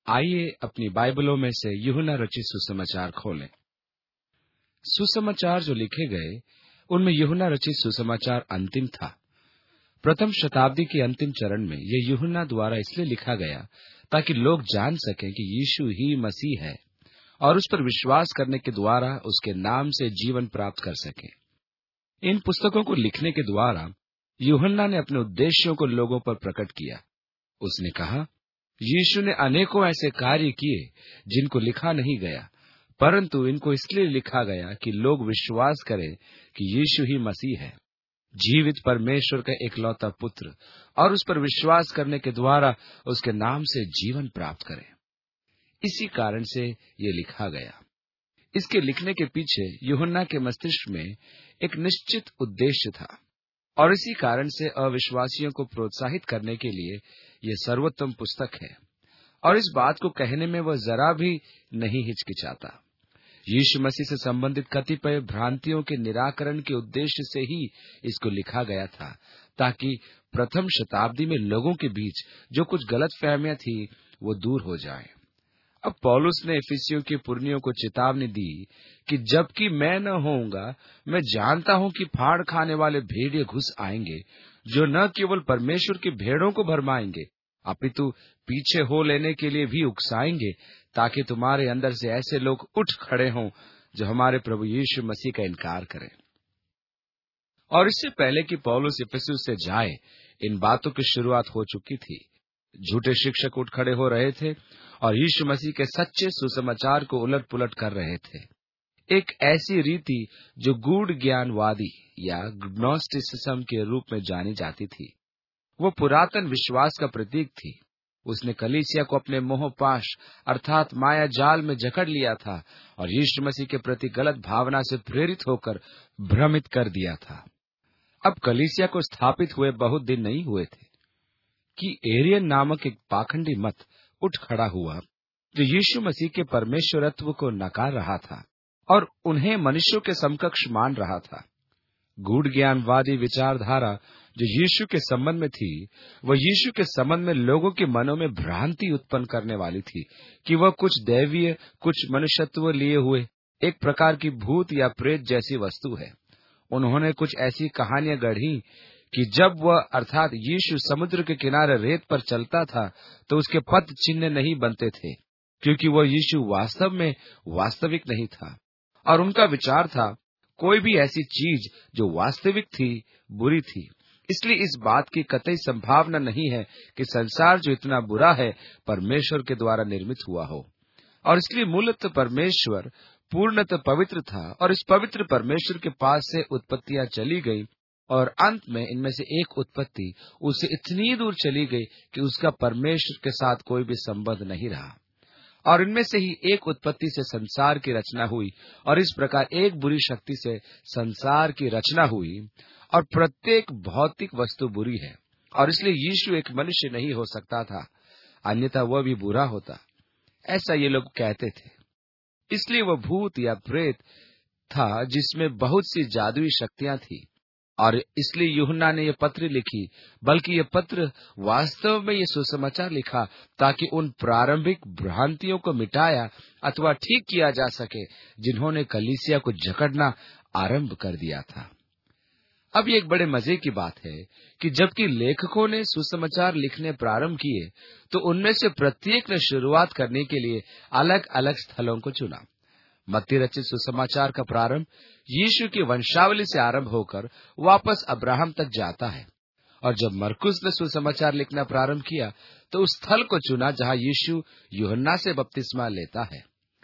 आइए अपनी बाइबलों में से यूहन्ना रचित सुसमाचार खोलें। सुसमाचार जो लिखे गए उनमें यूहन्ना रचित सुसमाचार अंतिम था। प्रथम शताब्दी के अंतिम चरण में यह यूहन्ना द्वारा इसलिए लिखा गया ताकि लोग जान सकें कि यीशु ही मसीह है और उस पर विश्वास करने के द्वारा उसके नाम से जीवन प्राप्त कर सकें। इन पुस्तकों को लिखने के द्वारा यूहन्ना ने अपने उद्देश्यों को लोगों पर प्रकट किया। उसने कहा, यीशु ने अनेकों ऐसे कार्य किए जिनको लिखा नहीं गया, परंतु इनको इसलिए लिखा गया कि लोग विश्वास करें कि यीशु ही मसीह है, जीवित परमेश्वर का एकलौता पुत्र, और उस पर विश्वास करने के द्वारा उसके नाम से जीवन प्राप्त करें। इसी कारण से ये लिखा गया। इसके लिखने के पीछे यूहन्ना के मस्तिष्क में एक निश्चित उद्देश्य था और इसी कारण से अविश्वासियों को प्रोत्साहित करने के लिए यह सर्वोत्तम पुस्तक है और इस बात को कहने में वह जरा भी नहीं हिचकिचाता। यीशु मसीह से संबंधित कतिपय भ्रांतियों के निराकरण के उद्देश्य से ही इसको लिखा गया था, ताकि प्रथम शताब्दी में लोगों के बीच जो कुछ गलतफहमियां थी वो दूर हो जाए। अब पौलुस ने इफिसियों के पुरनियों को चेतावनी दी कि जबकि मैं न होऊंगा, मैं जानता हूं कि फाड़ खाने वाले भेड़िए घुस आएंगे, जो न केवल परमेश्वर की भेड़ों को भरमाएंगे अपितु पीछे हो लेने के लिए भी उकसाएंगे, ताकि तुम्हारे अंदर से ऐसे लोग उठ खड़े हों जो हमारे प्रभु यीशु मसीह का इनकार करें। और इससे पहले कि पौलुस इफिसुस से जाए, इन बातों की शुरुआत हो चुकी थी। झूठे शिक्षक उठ खड़े हो रहे थे और यीशु मसीह के सच्चे सुसमाचार को उलट पुलट कर रहे थे। एक ऐसी रीति जो गूढ़ ज्ञानवादी या ग्नोस्टिसिज्म के रूप में जानी जाती थी, वो पुरातन विश्वास का प्रतीक थी। उसने कलीसिया को अपने मोहपाश अर्थात माया जाल में जकड़ लिया था और यीशु मसीह के प्रति गलत भावना से प्रेरित होकर भ्रमित कर दिया था। अब कलीसिया को स्थापित हुए बहुत दिन नहीं हुए थे कि एरियन नामक एक पाखंडी मत उठ खड़ा हुआ जो यीशु मसीह के परमेश्वरत्व को नकार रहा था और उन्हें मनुष्यों के समकक्ष मान रहा था। गूढ़ ज्ञानवादी विचारधारा जो यीशु के संबंध में थी, वह यीशु के संबंध में लोगों के मनों में भ्रांति उत्पन्न करने वाली थी कि वह कुछ दैवीय, कुछ मनुष्यत्व लिए हुए एक प्रकार की भूत या प्रेत जैसी वस्तु है। उन्होंने कुछ ऐसी कहानियां गढ़ी कि जब वह अर्थात यीशु समुद्र के किनारे रेत पर चलता था तो उसके पद चिन्ह नहीं बनते थे, क्योंकि वह यीशु वास्तव में वास्तविक नहीं था। और उनका विचार था कोई भी ऐसी चीज जो वास्तविक थी बुरी थी, इसलिए इस बात की कतई संभावना नहीं है कि संसार जो इतना बुरा है परमेश्वर के द्वारा निर्मित हुआ हो। और इसलिए मूलतः परमेश्वर पूर्णतः पवित्र था और इस पवित्र परमेश्वर के पास से उत्पत्तियां चली गई और अंत में इनमें से एक उत्पत्ति उससे इतनी दूर चली गई कि उसका परमेश्वर के साथ कोई भी संबंध नहीं रहा। और इनमें से ही एक उत्पत्ति से संसार की रचना हुई और इस प्रकार एक बुरी शक्ति से संसार की रचना हुई और प्रत्येक भौतिक वस्तु बुरी है और इसलिए यीशु एक मनुष्य नहीं हो सकता था, अन्यथा वह भी बुरा होता, ऐसा ये लोग कहते थे। इसलिए वह भूत या प्रेत था जिसमें बहुत सी जादुई शक्तियां थी और इसलिए यूहन्ना ने यह पत्र लिखी, बल्कि यह पत्र वास्तव में यह सुसमाचार लिखा ताकि उन प्रारंभिक भ्रांतियों को मिटाया अथवा ठीक किया जा सके जिन्होंने कलीसिया को जकड़ना आरंभ कर दिया था। अब ये एक बड़े मजे की बात है कि जबकि लेखकों ने सुसमाचार लिखने प्रारंभ किए तो उनमें से प्रत्येक ने शुरुआत करने के लिए अलग अलग स्थलों को चुना। मत्ती रचित सुसमाचार का प्रारंभ यीशु की वंशावली से आरंभ होकर वापस अब्राहम तक जाता है और जब मरकुस ने सुसमाचार लिखना प्रारंभ किया तो उस स्थल को चुना जहां यीशु यूहन्ना से बपतिस्मा लेता है।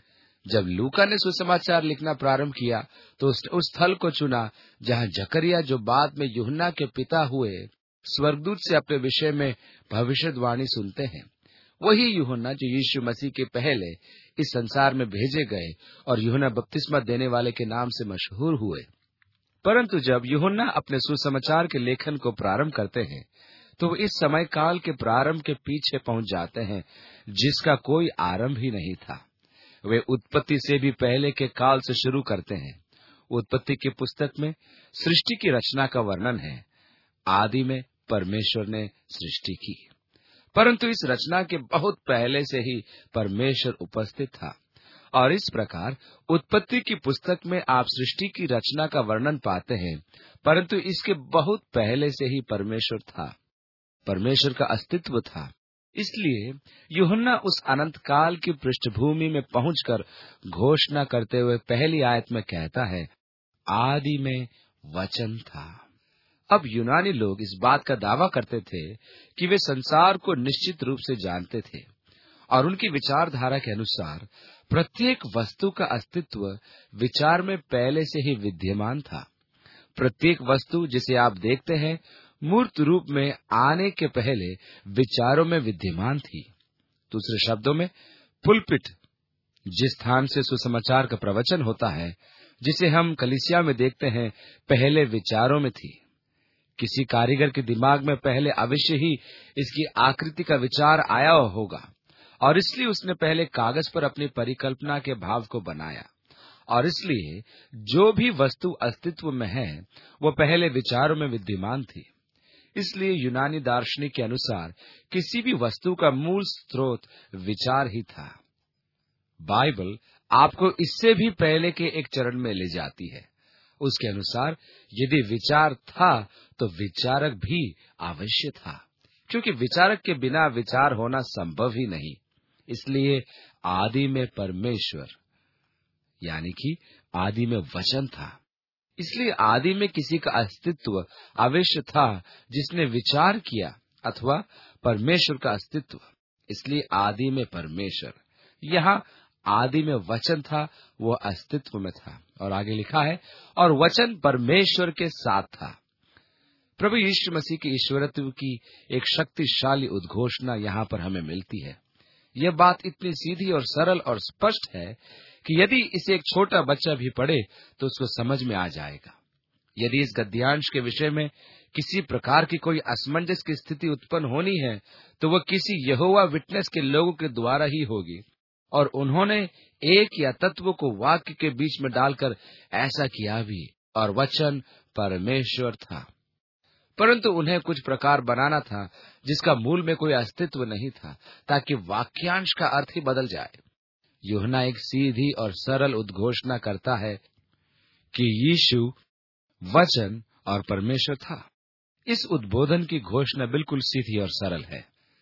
जब लूका ने सुसमाचार लिखना प्रारंभ किया तो उस स्थल को चुना जहां जकरिया, जो बाद में यूहन्ना के पिता हुए, स्वर्गदूत से अपने विषय में भविष्यवाणी सुनते हैं। वही यूहन्ना जो यीशु मसीह के पहले इस संसार में भेजे गए और यूहन्ना बपतिस्मा देने वाले के नाम से मशहूर हुए। परंतु जब यूहन्ना अपने सुसमाचार के लेखन को प्रारंभ करते हैं तो वो इस समय काल के प्रारंभ के पीछे पहुंच जाते हैं जिसका कोई आरंभ ही नहीं था। वे उत्पत्ति से भी पहले के काल से शुरू करते हैं। उत्पत्ति की पुस्तक में सृष्टि की रचना का वर्णन है। आदि में परमेश्वर ने सृष्टि की। परंतु इस रचना के बहुत पहले से ही परमेश्वर उपस्थित था। और इस प्रकार उत्पत्ति की पुस्तक में आप सृष्टि की रचना का वर्णन पाते हैं, परंतु इसके बहुत पहले से ही परमेश्वर था, परमेश्वर का अस्तित्व था। इसलिए यूहन्ना उस अनंत काल की पृष्ठभूमि में पहुंचकर घोषणा करते हुए पहली आयत में कहता है, आदि में वचन था। अब यूनानी लोग इस बात का दावा करते थे कि वे संसार को निश्चित रूप से जानते थे, और उनकी विचारधारा के अनुसार प्रत्येक वस्तु का अस्तित्व विचार में पहले से ही विद्यमान था। प्रत्येक वस्तु जिसे आप देखते हैं मूर्त रूप में आने के पहले विचारों में विद्यमान थी। दूसरे शब्दों में, पुलपिट जिस स्थान से सुसमाचार का प्रवचन होता है, जिसे हम कलीसिया में देखते हैं, पहले विचारों में थी। किसी कारीगर के दिमाग में पहले अवश्य ही इसकी आकृति का विचार आया होगा, और इसलिए उसने पहले कागज पर अपनी परिकल्पना के भाव को बनाया, और इसलिए जो भी वस्तु अस्तित्व में है वो पहले विचारों में विद्यमान थी। इसलिए यूनानी दार्शनिक के अनुसार किसी भी वस्तु का मूल स्रोत विचार ही था। बाइबल आपको इससे भी पहले के एक चरण में ले जाती है। उसके अनुसार यदि विचार था तो विचारक भी अवश्य था, क्योंकि विचारक के बिना विचार होना संभव ही नहीं। इसलिए आदि में परमेश्वर, यानी कि आदि में वचन था। इसलिए आदि में किसी का अस्तित्व अवश्य था जिसने विचार किया, अथवा परमेश्वर का अस्तित्व। इसलिए आदि में परमेश्वर, यहाँ आदि में वचन था, वो अस्तित्व में था। और आगे लिखा है, और वचन परमेश्वर के साथ था। प्रभु यीशु मसीह के ईश्वरत्व की एक शक्तिशाली उद्घोषणा यहाँ पर हमें मिलती है। यह बात इतनी सीधी और सरल और स्पष्ट है कि यदि इसे एक छोटा बच्चा भी पढ़े तो उसको समझ में आ जाएगा। यदि इस गद्यांश के विषय में किसी प्रकार की कोई असमंजस की स्थिति उत्पन्न होनी है तो वह किसी यहोवा विटनेस के लोगों के द्वारा ही होगी, और उन्होंने एक या तत्व को वाक्य के बीच में डालकर ऐसा किया भी, और वचन परमेश्वर था। परंतु उन्हें कुछ प्रकार बनाना था जिसका मूल में कोई अस्तित्व नहीं था, ताकि वाक्यांश का अर्थ ही बदल जाए। यूहन्ना एक सीधी और सरल उद्घोषणा करता है कि यीशु वचन और परमेश्वर था। इस उद्बोधन की घोषणा बिल्कुल सीधी और सरल है।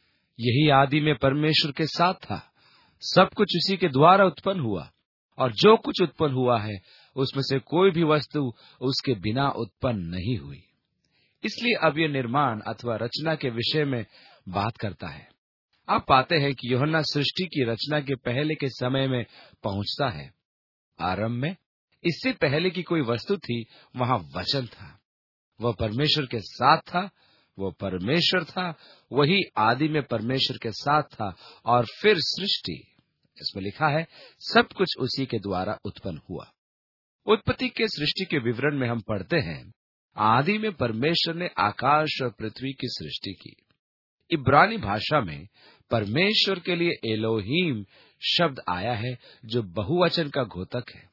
यही आदि में परमेश्वर के साथ था। सब कुछ उसी के द्वारा उत्पन्न हुआ, और जो कुछ उत्पन्न हुआ है उसमें से कोई भी वस्तु उसके बिना उत्पन्न नहीं हुई। इसलिए अब यह निर्माण अथवा रचना के विषय में बात करता है। आप पाते हैं कि यूहन्ना सृष्टि की रचना के पहले के समय में पहुंचता है। आरंभ में, इससे पहले की कोई वस्तु थी, वहां वचन था। वह परमेश्वर के साथ था, वो परमेश्वर था, वही आदि में परमेश्वर के साथ था। और फिर सृष्टि, इसमें लिखा है, सब कुछ उसी के द्वारा उत्पन्न हुआ। उत्पत्ति के सृष्टि के विवरण में हम पढ़ते हैं, आदि में परमेश्वर ने आकाश और पृथ्वी की सृष्टि की। इब्रानी भाषा में परमेश्वर के लिए एलोहीम शब्द आया है, जो बहुवचन का घोतक है।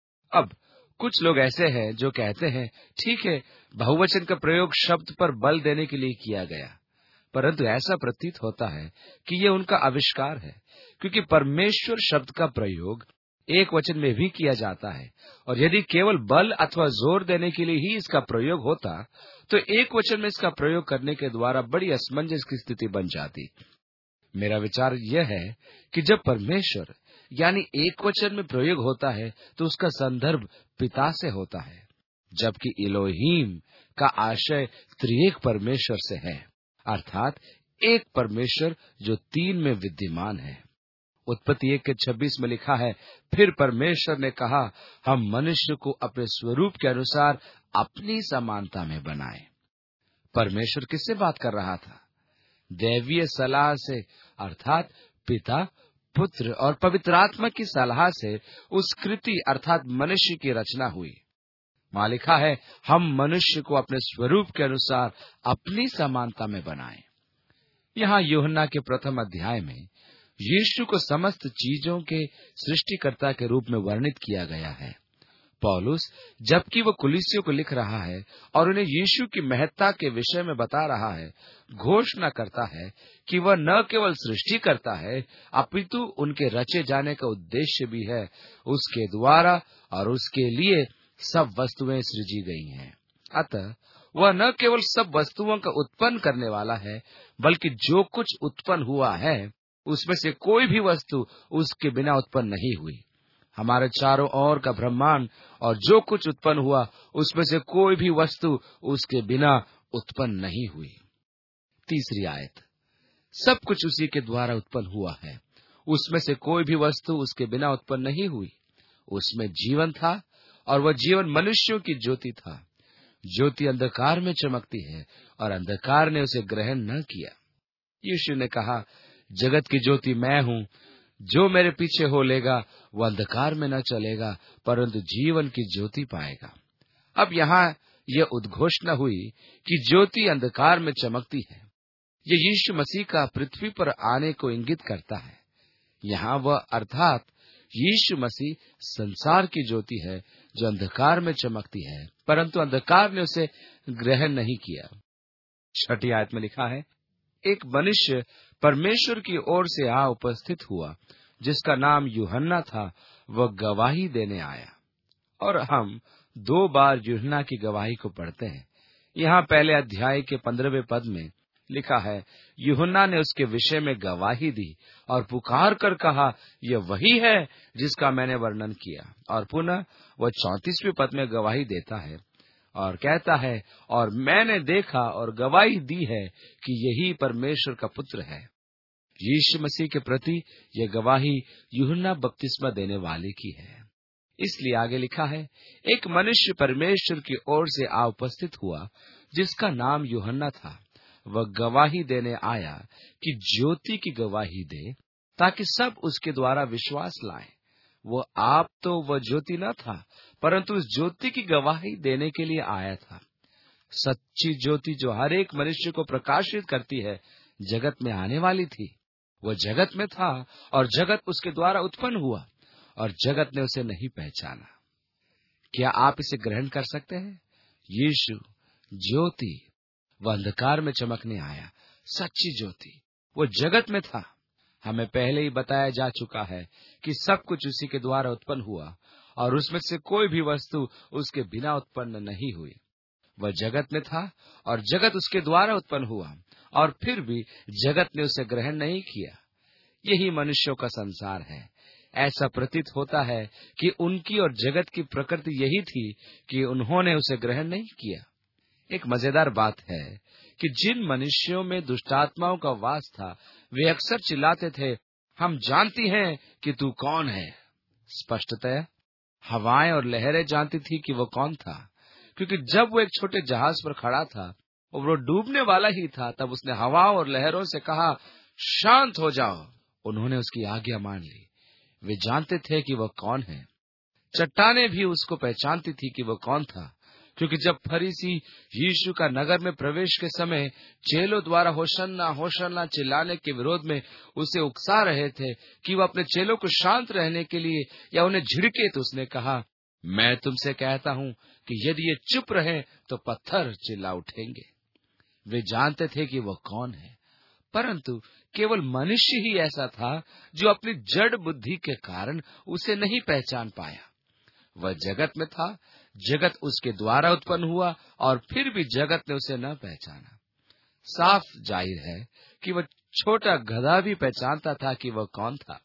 अब कुछ लोग ऐसे हैं जो कहते हैं, ठीक है, बहुवचन का प्रयोग शब्द पर बल देने के लिए किया गया, परंतु ऐसा प्रतीत होता है कि यह उनका आविष्कार है, क्योंकि परमेश्वर शब्द का प्रयोग एक वचन में भी किया जाता है, और यदि केवल बल अथवा जोर देने के लिए ही इसका प्रयोग होता तो एक वचन में इसका प्रयोग करने के द्वारा बड़ी असमंजस की स्थिति बन जाती। मेरा विचार यह है कि जब परमेश्वर यानी एक वचन में प्रयोग होता है तो उसका संदर्भ पिता से होता है, जबकि इलोहीम का आशय त्रिएक परमेश्वर से है, अर्थात एक परमेश्वर जो तीन में विद्यमान है। उत्पत्ति 1:26 में लिखा है, फिर परमेश्वर ने कहा, हम मनुष्य को अपने स्वरूप के अनुसार अपनी समानता में बनाएं। परमेश्वर किससे बात कर रहा था? दैवीय सलाह से, अर्थात पिता, पुत्र और पवित्र आत्मा की सलाह से उस कृति अर्थात मनुष्य की रचना हुई। वहां लिखा है, हम मनुष्य को अपने स्वरूप के अनुसार अपनी समानता में बनाएं। यहाँ यूहन्ना के प्रथम अध्याय में यीशु को समस्त चीजों के सृष्टिकर्ता के रूप में वर्णित किया गया है। पौलुस जबकि वो कुलीसियों को लिख रहा है और उन्हें यीशु की महत्ता के विषय में बता रहा है, घोषणा करता है कि वह न केवल सृष्टि करता है, अपितु उनके रचे जाने का उद्देश्य भी है। उसके द्वारा और उसके लिए सब वस्तुएं सृजी गई हैं। अतः वह न केवल सब वस्तुओं का उत्पन्न करने वाला है, बल्कि जो कुछ उत्पन्न हुआ है उसमें से कोई भी वस्तु उसके बिना उत्पन्न नहीं हुई। हमारे चारों ओर का ब्रह्मांड और जो कुछ उत्पन्न हुआ उसमें से कोई भी वस्तु उसके बिना उत्पन्न नहीं हुई। तीसरी आयत, सब कुछ उसी के द्वारा उत्पन्न हुआ है, उसमें से कोई भी वस्तु उसके बिना उत्पन्न नहीं हुई। उसमें जीवन था और वह जीवन मनुष्यों की ज्योति था। ज्योति अंधकार में चमकती है और अंधकार ने उसे ग्रहण न किया। यीशु ने कहा, जगत की ज्योति मैं हूँ, जो मेरे पीछे हो लेगा वह अंधकार में न चलेगा, परंतु जीवन की ज्योति पाएगा। अब यहाँ यह उद्घोषणा हुई कि ज्योति अंधकार में चमकती है। ये यीशु मसीह का पृथ्वी पर आने को इंगित करता है। यहाँ वह अर्थात यीशु मसीह संसार की ज्योति है जो अंधकार में चमकती है, परंतु अंधकार ने उसे ग्रहण नहीं किया। 6 आयत में लिखा है, एक मनुष्य परमेश्वर की ओर से आ उपस्थित हुआ, जिसका नाम यूहन्ना था। वह गवाही देने आया। और हम 2 बार यूहन्ना की गवाही को पढ़ते हैं। यहाँ पहले अध्याय के 15वें पद में लिखा है, यूहन्ना ने उसके विषय में गवाही दी और पुकार कर कहा, यह वही है जिसका मैंने वर्णन किया। और पुनः वह 34वें पद में गवाही देता है और कहता है, और मैंने देखा और गवाही दी है कि यही परमेश्वर का पुत्र है। यीशु मसीह के प्रति यह गवाही यूहन्ना बपतिस्मा देने वाले की है। इसलिए आगे लिखा है, एक मनुष्य परमेश्वर की ओर से आ उपस्थित हुआ, जिसका नाम यूहन्ना था। वह गवाही देने आया कि ज्योति की गवाही दे, ताकि सब उसके द्वारा विश्वास लाएं। वो आप तो वह ज्योति न था, परंतु उस ज्योति की गवाही देने के लिए आया था। सच्ची ज्योति जो हर एक मनुष्य को प्रकाशित करती है, जगत में आने वाली थी। वह जगत में था और जगत उसके द्वारा उत्पन्न हुआ और जगत ने उसे नहीं पहचाना। क्या आप इसे ग्रहण कर सकते हैं? यीशु ज्योति, वह अंधकार में चमकने आया, सच्ची ज्योति, वो जगत में था। हमें पहले ही बताया जा चुका है कि सब कुछ उसी के द्वारा उत्पन्न हुआ और उसमें से कोई भी वस्तु उसके बिना उत्पन्न नहीं हुई। वह जगत में था और जगत उसके द्वारा उत्पन्न हुआ, और फिर भी जगत ने उसे ग्रहण नहीं किया। यही मनुष्यों का संसार है। ऐसा प्रतीत होता है कि उनकी और जगत की प्रकृति यही थी कि उन्होंने उसे ग्रहण नहीं किया। एक मजेदार बात है कि जिन मनुष्यों में दुष्टात्माओं का वास था, वे अक्सर चिल्लाते थे, हम जानती हैं कि तू कौन है। स्पष्टतः हवाएं और लहरें जानती थी कि वो कौन था, क्योंकि जब वो एक छोटे जहाज पर खड़ा था और वो डूबने वाला ही था, तब उसने हवाओं और लहरों से कहा, शांत हो जाओ। उन्होंने उसकी आज्ञा मान ली। वे जानते थे कि वह कौन है। चट्टानें भी उसको पहचानती थी कि वह कौन था, क्योंकि जब फरीसी यीशु का नगर में प्रवेश के समय चेलों द्वारा होशन्ना होशन्ना चिल्लाने के विरोध में उसे उकसा रहे थे कि वह अपने चेलों को शांत रहने के लिए या उन्हें झिड़के, तो उसने कहा, मैं तुमसे कहता हूं कि यदि ये चुप रहे तो पत्थर चिल्ला उठेंगे। वे जानते थे कि वह कौन है, परंतु केवल मनुष्य ही ऐसा था जो अपनी जड़ बुद्धि के कारण उसे नहीं पहचान पाया। वह जगत में था, जगत उसके द्वारा उत्पन्न हुआ और फिर भी जगत ने उसे न पहचाना। साफ जाहिर है कि वह छोटा गधा भी पहचानता था कि वह कौन था।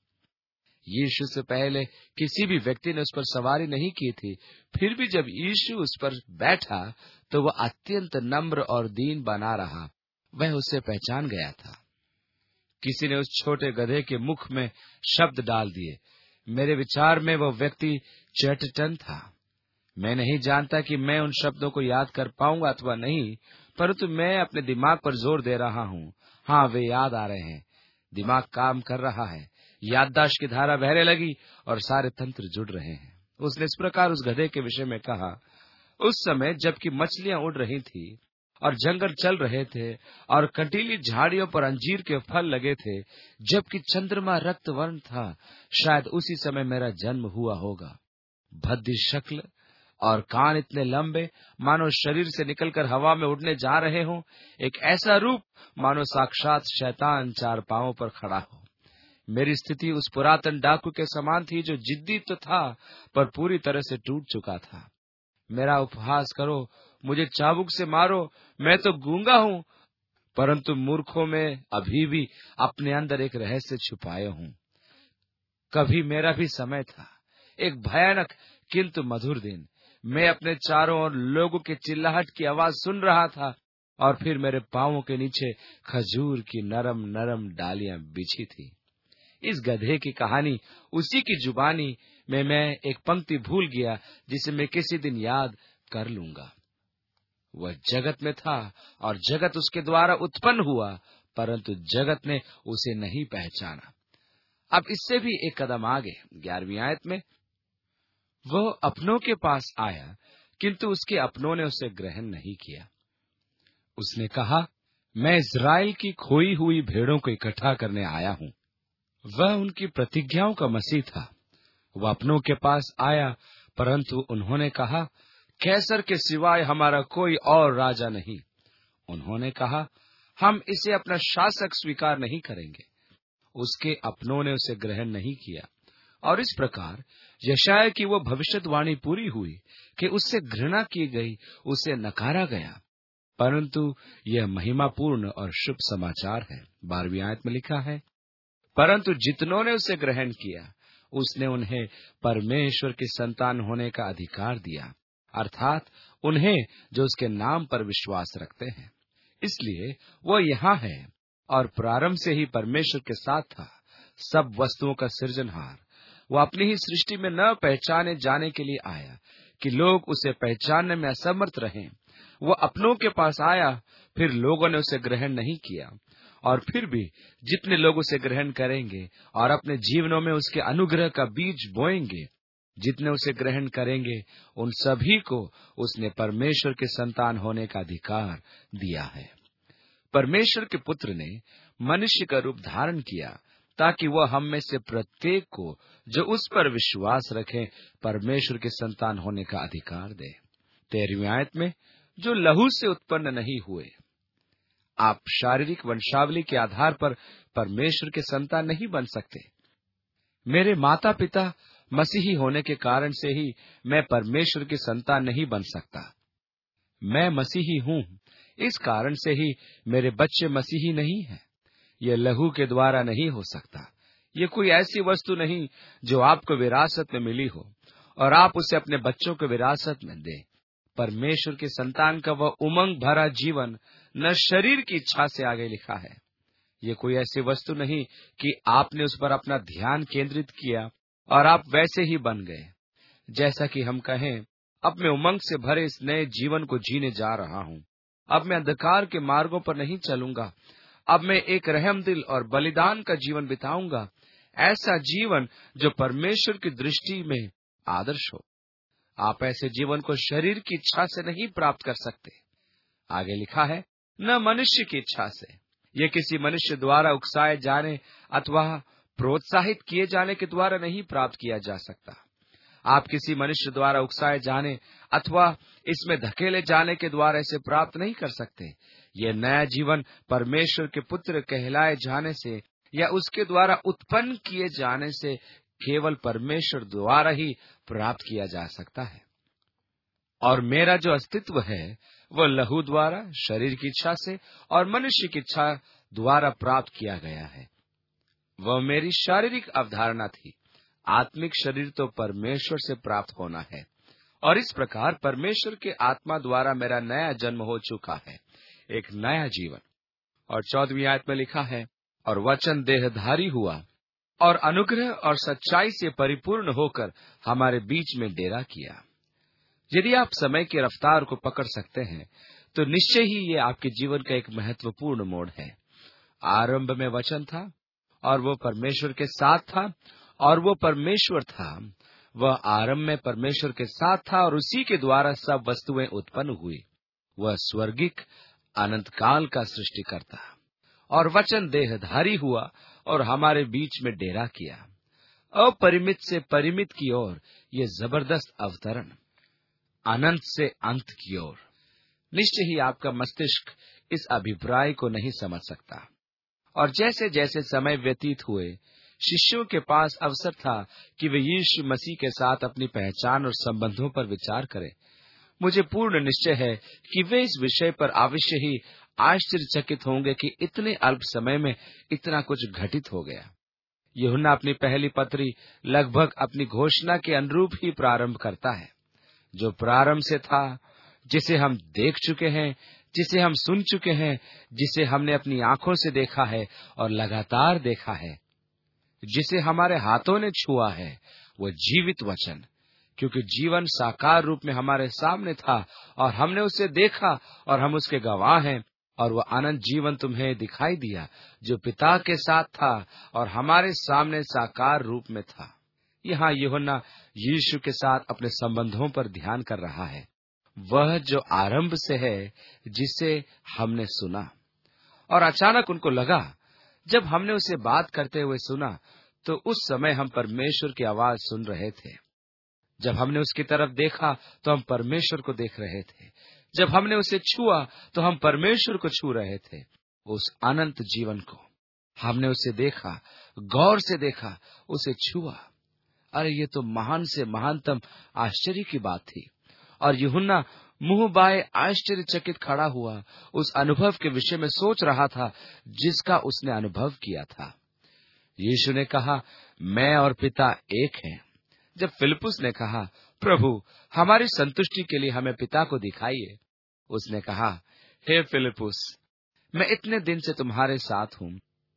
यीशु से पहले किसी भी व्यक्ति ने उस पर सवारी नहीं की थी, फिर भी जब यीशु उस पर बैठा तो वह अत्यंत नम्र और दीन बना रहा। वह उसे पहचान गया था। किसी ने उस छोटे गधे के मुख में शब्द डाल दिए। मेरे विचार में वह व्यक्ति चटटन था। मैं नहीं जानता कि मैं उन शब्दों को याद कर पाऊंगा अथवा नहीं, परंतु मैं अपने दिमाग पर जोर दे रहा हूँ। हाँ, वे याद आ रहे हैं। दिमाग काम कर रहा है, याददाश्त की धारा बहने लगी और सारे तंत्र जुड़ रहे हैं। उसने इस प्रकार उस गधे के विषय में कहा, उस समय जबकि मछलियां उड़ रही थी और जंगल चल रहे थे और कंटीली झाड़ियों पर अंजीर के फल लगे थे, जबकि चंद्रमा रक्त वर्ण था, शायद उसी समय मेरा जन्म हुआ होगा। भद्दी शक्ल, और कान इतने लंबे मानो शरीर से निकलकर हवा में उड़ने जा रहे हों, एक ऐसा रूप मानो साक्षात शैतान 4 पांवों पर खड़ा हो। मेरी स्थिति उस पुरातन डाकू के समान थी जो जिद्दी तो था पर पूरी तरह से टूट चुका था। मेरा उपहास करो, मुझे चाबुक से मारो, मैं तो गूंगा हूँ, परंतु मूर्खों में अभी भी अपने अंदर एक रहस्य छुपाए हूँ। कभी मेरा भी समय था, एक भयानक किंतु मधुर दिन। मैं अपने चारों ओर लोगों की चिल्लाहट की आवाज सुन रहा था और फिर मेरे पांवों के नीचे खजूर की नरम नरम डालियां बिछी थी। इस गधे की कहानी, उसी की जुबानी में मैं एक पंक्ति भूल गया जिसे मैं किसी दिन याद कर लूंगा। वह जगत में था और जगत उसके द्वारा उत्पन्न हुआ, परंतु जगत ने उसे नहीं पहचाना। अब इससे भी एक कदम आगे 11वीं आयत में, वह अपनों के पास आया किंतु उसके अपनों ने उसे ग्रहण नहीं किया। उसने कहा, मैं इस्राएल की खोई हुई भेड़ों को इकट्ठा करने आया हूँ। वह उनकी प्रतिज्ञाओं का मसीह था। वह अपनों के पास आया, परंतु उन्होंने कहा, कैसर के सिवाय हमारा कोई और राजा नहीं। उन्होंने कहा, हम इसे अपना शासक स्वीकार नहीं करेंगे। उसके अपनों ने उसे ग्रहण नहीं किया और इस प्रकार यशायाह की वो भविष्यवाणी पूरी हुई कि उससे घृणा की गई, उसे नकारा गया। परंतु यह महिमापूर्ण और शुभ समाचार है। 12वीं आयत में लिखा है, परंतु जितनों ने उसे ग्रहण किया, उसने उन्हें परमेश्वर की संतान होने का अधिकार दिया, अर्थात उन्हें जो उसके नाम पर विश्वास रखते हैं। इसलिए वो यहाँ है और प्रारंभ से ही परमेश्वर के साथ था, सब वस्तुओं का सृजनहार। वो अपनी ही सृष्टि में न पहचाने जाने के लिए आया कि लोग उसे पहचानने में असमर्थ रहें। वो अपनों के पास आया, फिर लोगों ने उसे ग्रहण नहीं किया, और फिर भी जितने लोग उसे ग्रहण करेंगे और अपने जीवनों में उसके अनुग्रह का बीज बोएंगे, जितने उसे ग्रहण करेंगे, उन सभी को उसने परमेश्वर के संतान होने का अधिकार दिया है। परमेश्वर के पुत्र ने मनुष्य का रूप धारण किया ताकि वह हम में से प्रत्येक को जो उस पर विश्वास रखे परमेश्वर के संतान होने का अधिकार दे। 13वीं आयत में, जो लहू से उत्पन्न नहीं हुए। आप शारीरिक वंशावली के आधार पर परमेश्वर के संतान नहीं बन सकते। मेरे माता पिता मसीही होने के कारण से ही मैं परमेश्वर की संतान नहीं बन सकता। मैं मसीही हूँ, इस कारण से ही मेरे बच्चे मसीही नहीं हैं। यह लहू के द्वारा नहीं हो सकता। ये कोई ऐसी वस्तु नहीं जो आपको विरासत में मिली हो और आप उसे अपने बच्चों को विरासत में दें। परमेश्वर के संतान का वह उमंग भरा जीवन न शरीर की इच्छा से आगे लिखा है। ये कोई ऐसी वस्तु नहीं कि आपने उस पर अपना ध्यान केंद्रित किया और आप वैसे ही बन गए। जैसा कि हम कहें, अब मैं उमंग से भरे इस नए जीवन को जीने जा रहा हूँ। अब मैं अंधकार के मार्गों पर नहीं चलूंगा। अब मैं एक रहमदिल और बलिदान का जीवन बिताऊंगा, ऐसा जीवन जो परमेश्वर की दृष्टि में आदर्श हो। आप ऐसे जीवन को शरीर की इच्छा से नहीं प्राप्त कर सकते। आगे लिखा है, न मनुष्य की इच्छा से। ये किसी मनुष्य द्वारा उकसाए जाने अथवा प्रोत्साहित किए जाने के द्वारा नहीं प्राप्त किया जा सकता। आप किसी मनुष्य द्वारा उकसाए जाने अथवा इसमें धकेले जाने के द्वारा इसे प्राप्त नहीं कर सकते। यह नया जीवन परमेश्वर के पुत्र कहलाए जाने से या उसके द्वारा उत्पन्न किए जाने से केवल परमेश्वर द्वारा ही प्राप्त किया जा सकता है। और मेरा जो अस्तित्व है वह लहू द्वारा, शरीर की इच्छा से और मनुष्य की इच्छा द्वारा प्राप्त किया गया है। वह मेरी शारीरिक अवधारणा थी। आत्मिक शरीर तो परमेश्वर से प्राप्त होना है और इस प्रकार परमेश्वर के आत्मा द्वारा मेरा नया जन्म हो चुका है, एक नया जीवन। और 14वीं आयत में लिखा है, और वचन देहधारी हुआ और अनुग्रह और सच्चाई से परिपूर्ण होकर हमारे बीच में डेरा किया। यदि आप समय की रफ्तार को पकड़ सकते हैं तो निश्चय ही ये आपके जीवन का एक महत्वपूर्ण मोड़ है। आरंभ में वचन था और वो परमेश्वर के साथ था और वो परमेश्वर था। वह आरंभ में परमेश्वर के साथ था और उसी के द्वारा सब वस्तुएं उत्पन्न हुई। वह स्वर्गिक अनंत काल का सृष्टिकर्ता। और वचन देहधारी हुआ और हमारे बीच में डेरा किया। अपरिमित से परिमित की ओर ये जबरदस्त अवतरण। अनंत से अंत की ओर। निश्चय ही आपका मस्तिष्क इस अभिप्राय को नहीं समझ सकता। और जैसे जैसे समय व्यतीत हुए, शिष्यों के पास अवसर था कि वे यीशु मसीह के साथ अपनी पहचान और संबंधों पर विचार करें। मुझे पूर्ण निश्चय है कि वे इस विषय पर अवश्य ही आश्चर्यचकित होंगे कि इतने अल्प समय में इतना कुछ घटित हो गया। यूहन्ना अपनी पहली पत्री लगभग अपनी घोषणा के अनुरूप ही प्रारंभ करता है। जो प्रारंभ से था, जिसे हम देख चुके हैं, जिसे हम सुन चुके हैं, जिसे हमने अपनी आंखों से देखा है और लगातार देखा है, जिसे हमारे हाथों ने छुआ है, वह जीवित वचन। क्योंकि जीवन साकार रूप में हमारे सामने था और हमने उसे देखा और हम उसके गवाह हैं। और वह अनंत जीवन तुम्हें दिखाई दिया, जो पिता के साथ था और हमारे सामने साकार रूप में था। यहाँ यूहन्ना यीशु के साथ अपने संबंधों पर ध्यान कर रहा है, वह जो आरंभ से है, जिसे हमने सुना। और अचानक उनको लगा, जब हमने उसे बात करते हुए सुना, तो उस समय हम परमेश्वर की आवाज सुन रहे थे। जब हमने उसकी तरफ देखा तो हम परमेश्वर को देख रहे थे। जब हमने उसे छुआ तो हम परमेश्वर को छू रहे थे, उस अनंत जीवन को। हमने उसे देखा, गौर से देखा, उसे छुआ। अरे ये तो महान से महानतम आश्चर्य की बात थी। और यूहन्ना मुंह बाए आश्चर्यचकित खड़ा हुआ, उस अनुभव के विषय में सोच रहा था जिसका उसने अनुभव किया था। यीशु ने कहा, मैं और पिता एक हैं। जब फिलिप्पुस ने कहा, प्रभु, हमारी संतुष्टि के लिए हमें पिता को दिखाइए, उसने कहा, हे फिलिप्पुस, मैं इतने दिन से तुम्हारे साथ हूं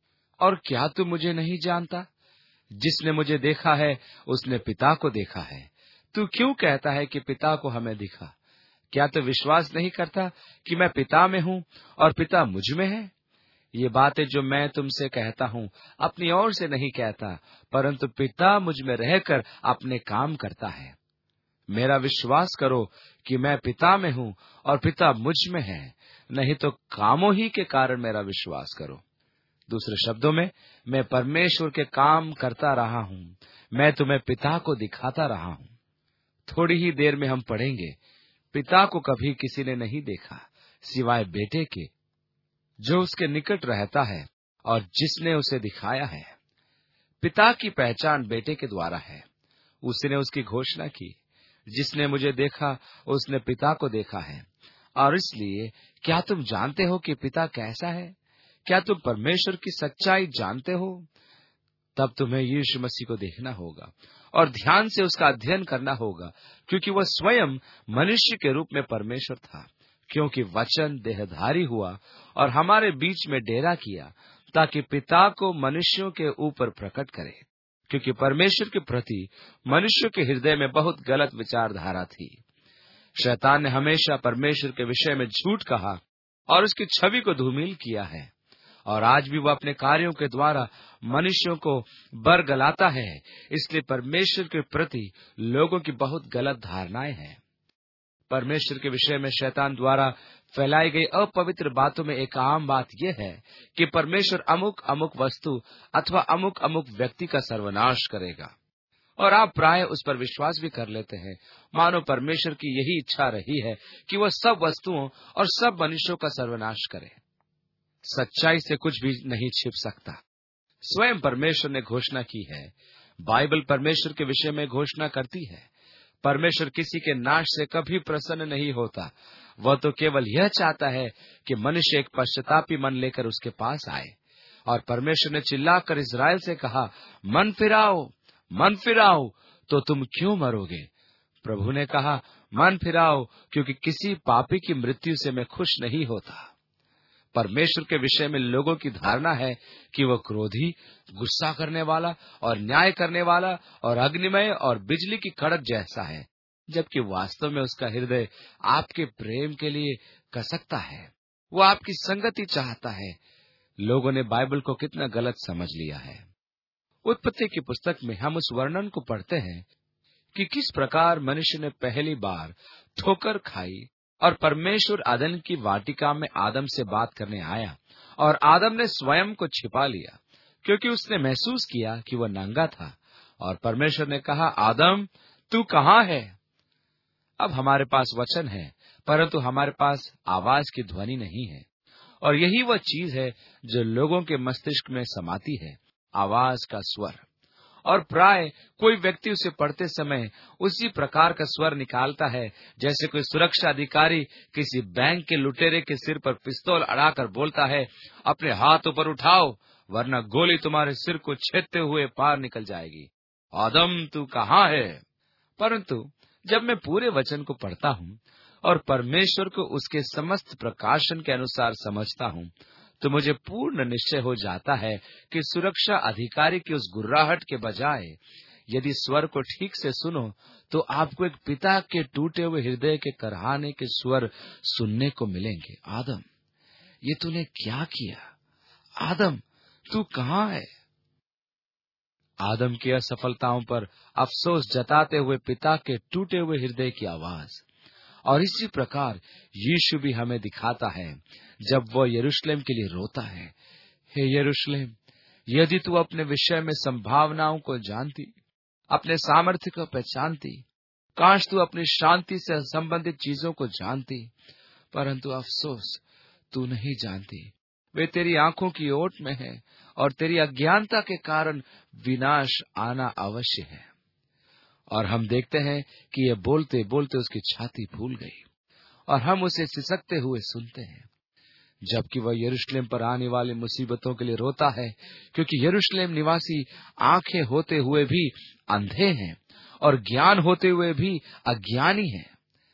और क्या तू मुझे नहीं जानता? जिसने मुझे देखा है उसने पिता को देखा है। तू क्यों कहता है कि पिता को हमें दिखा? क्या तू विश्वास नहीं करता कि मैं पिता में हूं और पिता मुझ में है? ये बातें जो मैं तुमसे कहता हूं, अपनी ओर से नहीं कहता, परंतु पिता मुझ में रहकर अपने काम करता है। मेरा विश्वास करो कि मैं पिता में हूं और पिता मुझ में है, नहीं तो कामों ही के कारण मेरा विश्वास करो। दूसरे शब्दों में, मैं परमेश्वर के काम करता रहा हूं, मैं तुम्हें पिता को दिखाता रहा हूं। थोड़ी ही देर में हम पढ़ेंगे, पिता को कभी किसी ने नहीं देखा सिवाय बेटे के, जो उसके निकट रहता है और जिसने उसे दिखाया है। पिता की पहचान बेटे के द्वारा है। उसने उसकी घोषणा की, जिसने मुझे देखा उसने पिता को देखा है। और इसलिए क्या तुम जानते हो कि पिता कैसा है? क्या तुम परमेश्वर की सच्चाई जानते हो? तब तुम्हें यीशु मसीह को देखना होगा और ध्यान से उसका अध्ययन करना होगा, क्योंकि वह स्वयं मनुष्य के रूप में परमेश्वर था। क्योंकि वचन देहधारी हुआ और हमारे बीच में डेरा किया, ताकि पिता को मनुष्यों के ऊपर प्रकट करे। क्योंकि परमेश्वर के प्रति मनुष्यों के हृदय में बहुत गलत विचारधारा थी। शैतान ने हमेशा परमेश्वर के विषय में झूठ कहा और उसकी छवि को धूमिल किया है। और आज भी वह अपने कार्यों के द्वारा मनुष्यों को बरगलाता है। इसलिए परमेश्वर के प्रति लोगों की बहुत गलत धारणाएं हैं। परमेश्वर के विषय में शैतान द्वारा फैलाई गई अपवित्र बातों में एक आम बात यह है कि परमेश्वर अमुक अमुक वस्तु अथवा अमुक अमुक व्यक्ति का सर्वनाश करेगा। और आप प्राय उस पर विश्वास भी कर लेते हैं, मानो परमेश्वर की यही इच्छा रही है कि वह सब वस्तुओं और सब मनुष्यों का सर्वनाश करे। सच्चाई से कुछ भी नहीं छिप सकता। स्वयं परमेश्वर ने घोषणा की है। बाइबल परमेश्वर के विषय में घोषणा करती है। परमेश्वर किसी के नाश से कभी प्रसन्न नहीं होता। वह तो केवल यह चाहता है कि मनुष्य एक पश्चातापी मन लेकर उसके पास आए। और परमेश्वर ने चिल्लाकर इस्राएल से कहा, मन फिराओ, तो तुम क्यों मरोगे? प्रभु ने कहा, मन फिराओ, क्योंकि किसी पापी की मृत्यु से मैं खुश नहीं होता। परमेश्वर के विषय में लोगों की धारणा है कि वह क्रोधी, गुस्सा करने वाला और न्याय करने वाला और अग्निमय और बिजली की कड़क जैसा है, जबकि वास्तव में उसका हृदय आपके प्रेम के लिए कसकता है। वो आपकी संगति चाहता है। लोगों ने बाइबल को कितना गलत समझ लिया है। उत्पत्ति की पुस्तक में हम उस वर्णन को पढ़ते हैं कि किस प्रकार मनुष्य ने पहली बार ठोकर खाई और परमेश्वर आदम की वाटिका में आदम से बात करने आया और आदम ने स्वयं को छिपा लिया, क्योंकि उसने महसूस किया कि वह नंगा था। और परमेश्वर ने कहा, आदम, तू कहाँ है? अब हमारे पास वचन है, परंतु हमारे पास आवाज की ध्वनि नहीं है। और यही वह चीज है जो लोगों के मस्तिष्क में समाती है, आवाज का स्वर। और प्राय कोई व्यक्ति उसे पढ़ते समय उसी प्रकार का स्वर निकालता है जैसे कोई सुरक्षा अधिकारी किसी बैंक के लुटेरे के सिर पर पिस्तौल अड़ाकर बोलता है, अपने हाथ ऊपर उठाओ, वरना गोली तुम्हारे सिर को छेदते हुए पार निकल जाएगी। आदम, तू कहाँ है? परंतु जब मैं पूरे वचन को पढ़ता हूँ और परमेश्वर को उसके समस्त प्रकाशन के अनुसार समझता हूँ, तो मुझे पूर्ण निश्चय हो जाता है कि सुरक्षा अधिकारी की उस गुर्राहट के बजाय यदि स्वर को ठीक से सुनो तो आपको एक पिता के टूटे हुए हृदय के करहाने के स्वर सुनने को मिलेंगे। आदम, ये तूने क्या किया? आदम, तू कहाँ है? आदम की असफलताओं पर अफसोस जताते हुए पिता के टूटे हुए हृदय की आवाज। और इसी प्रकार यीशु भी हमें दिखाता है जब वह यरूशलेम के लिए रोता है, हे यरूशलेम, यदि तू अपने विषय में संभावनाओं को जानती, अपने सामर्थ्य को पहचानती, काश तू अपनी शांति से संबंधित चीजों को जानती, परंतु अफसोस तू नहीं जानती। वे तेरी आंखों की ओट में है और तेरी अज्ञानता के कारण विनाश आना अवश्य है। और हम देखते हैं कि ये बोलते बोलते उसकी छाती फूल गई और हम उसे सिसकते हुए सुनते हैं, जबकि वह यरूशलेम पर आने वाली मुसीबतों के लिए रोता है, क्योंकि यरूशलेम निवासी आंखें होते हुए भी अंधे हैं और ज्ञान होते हुए भी अज्ञानी हैं।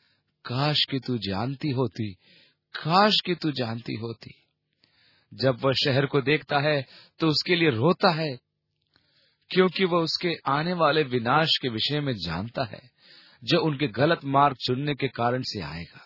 काश कि तू जानती होती, काश कि तू जानती होती। जब वह शहर को देखता है तो उसके लिए रोता है, क्योंकि वह उसके आने वाले विनाश के विषय में जानता है, जो उनके गलत मार्ग चुनने के कारण से आएगा।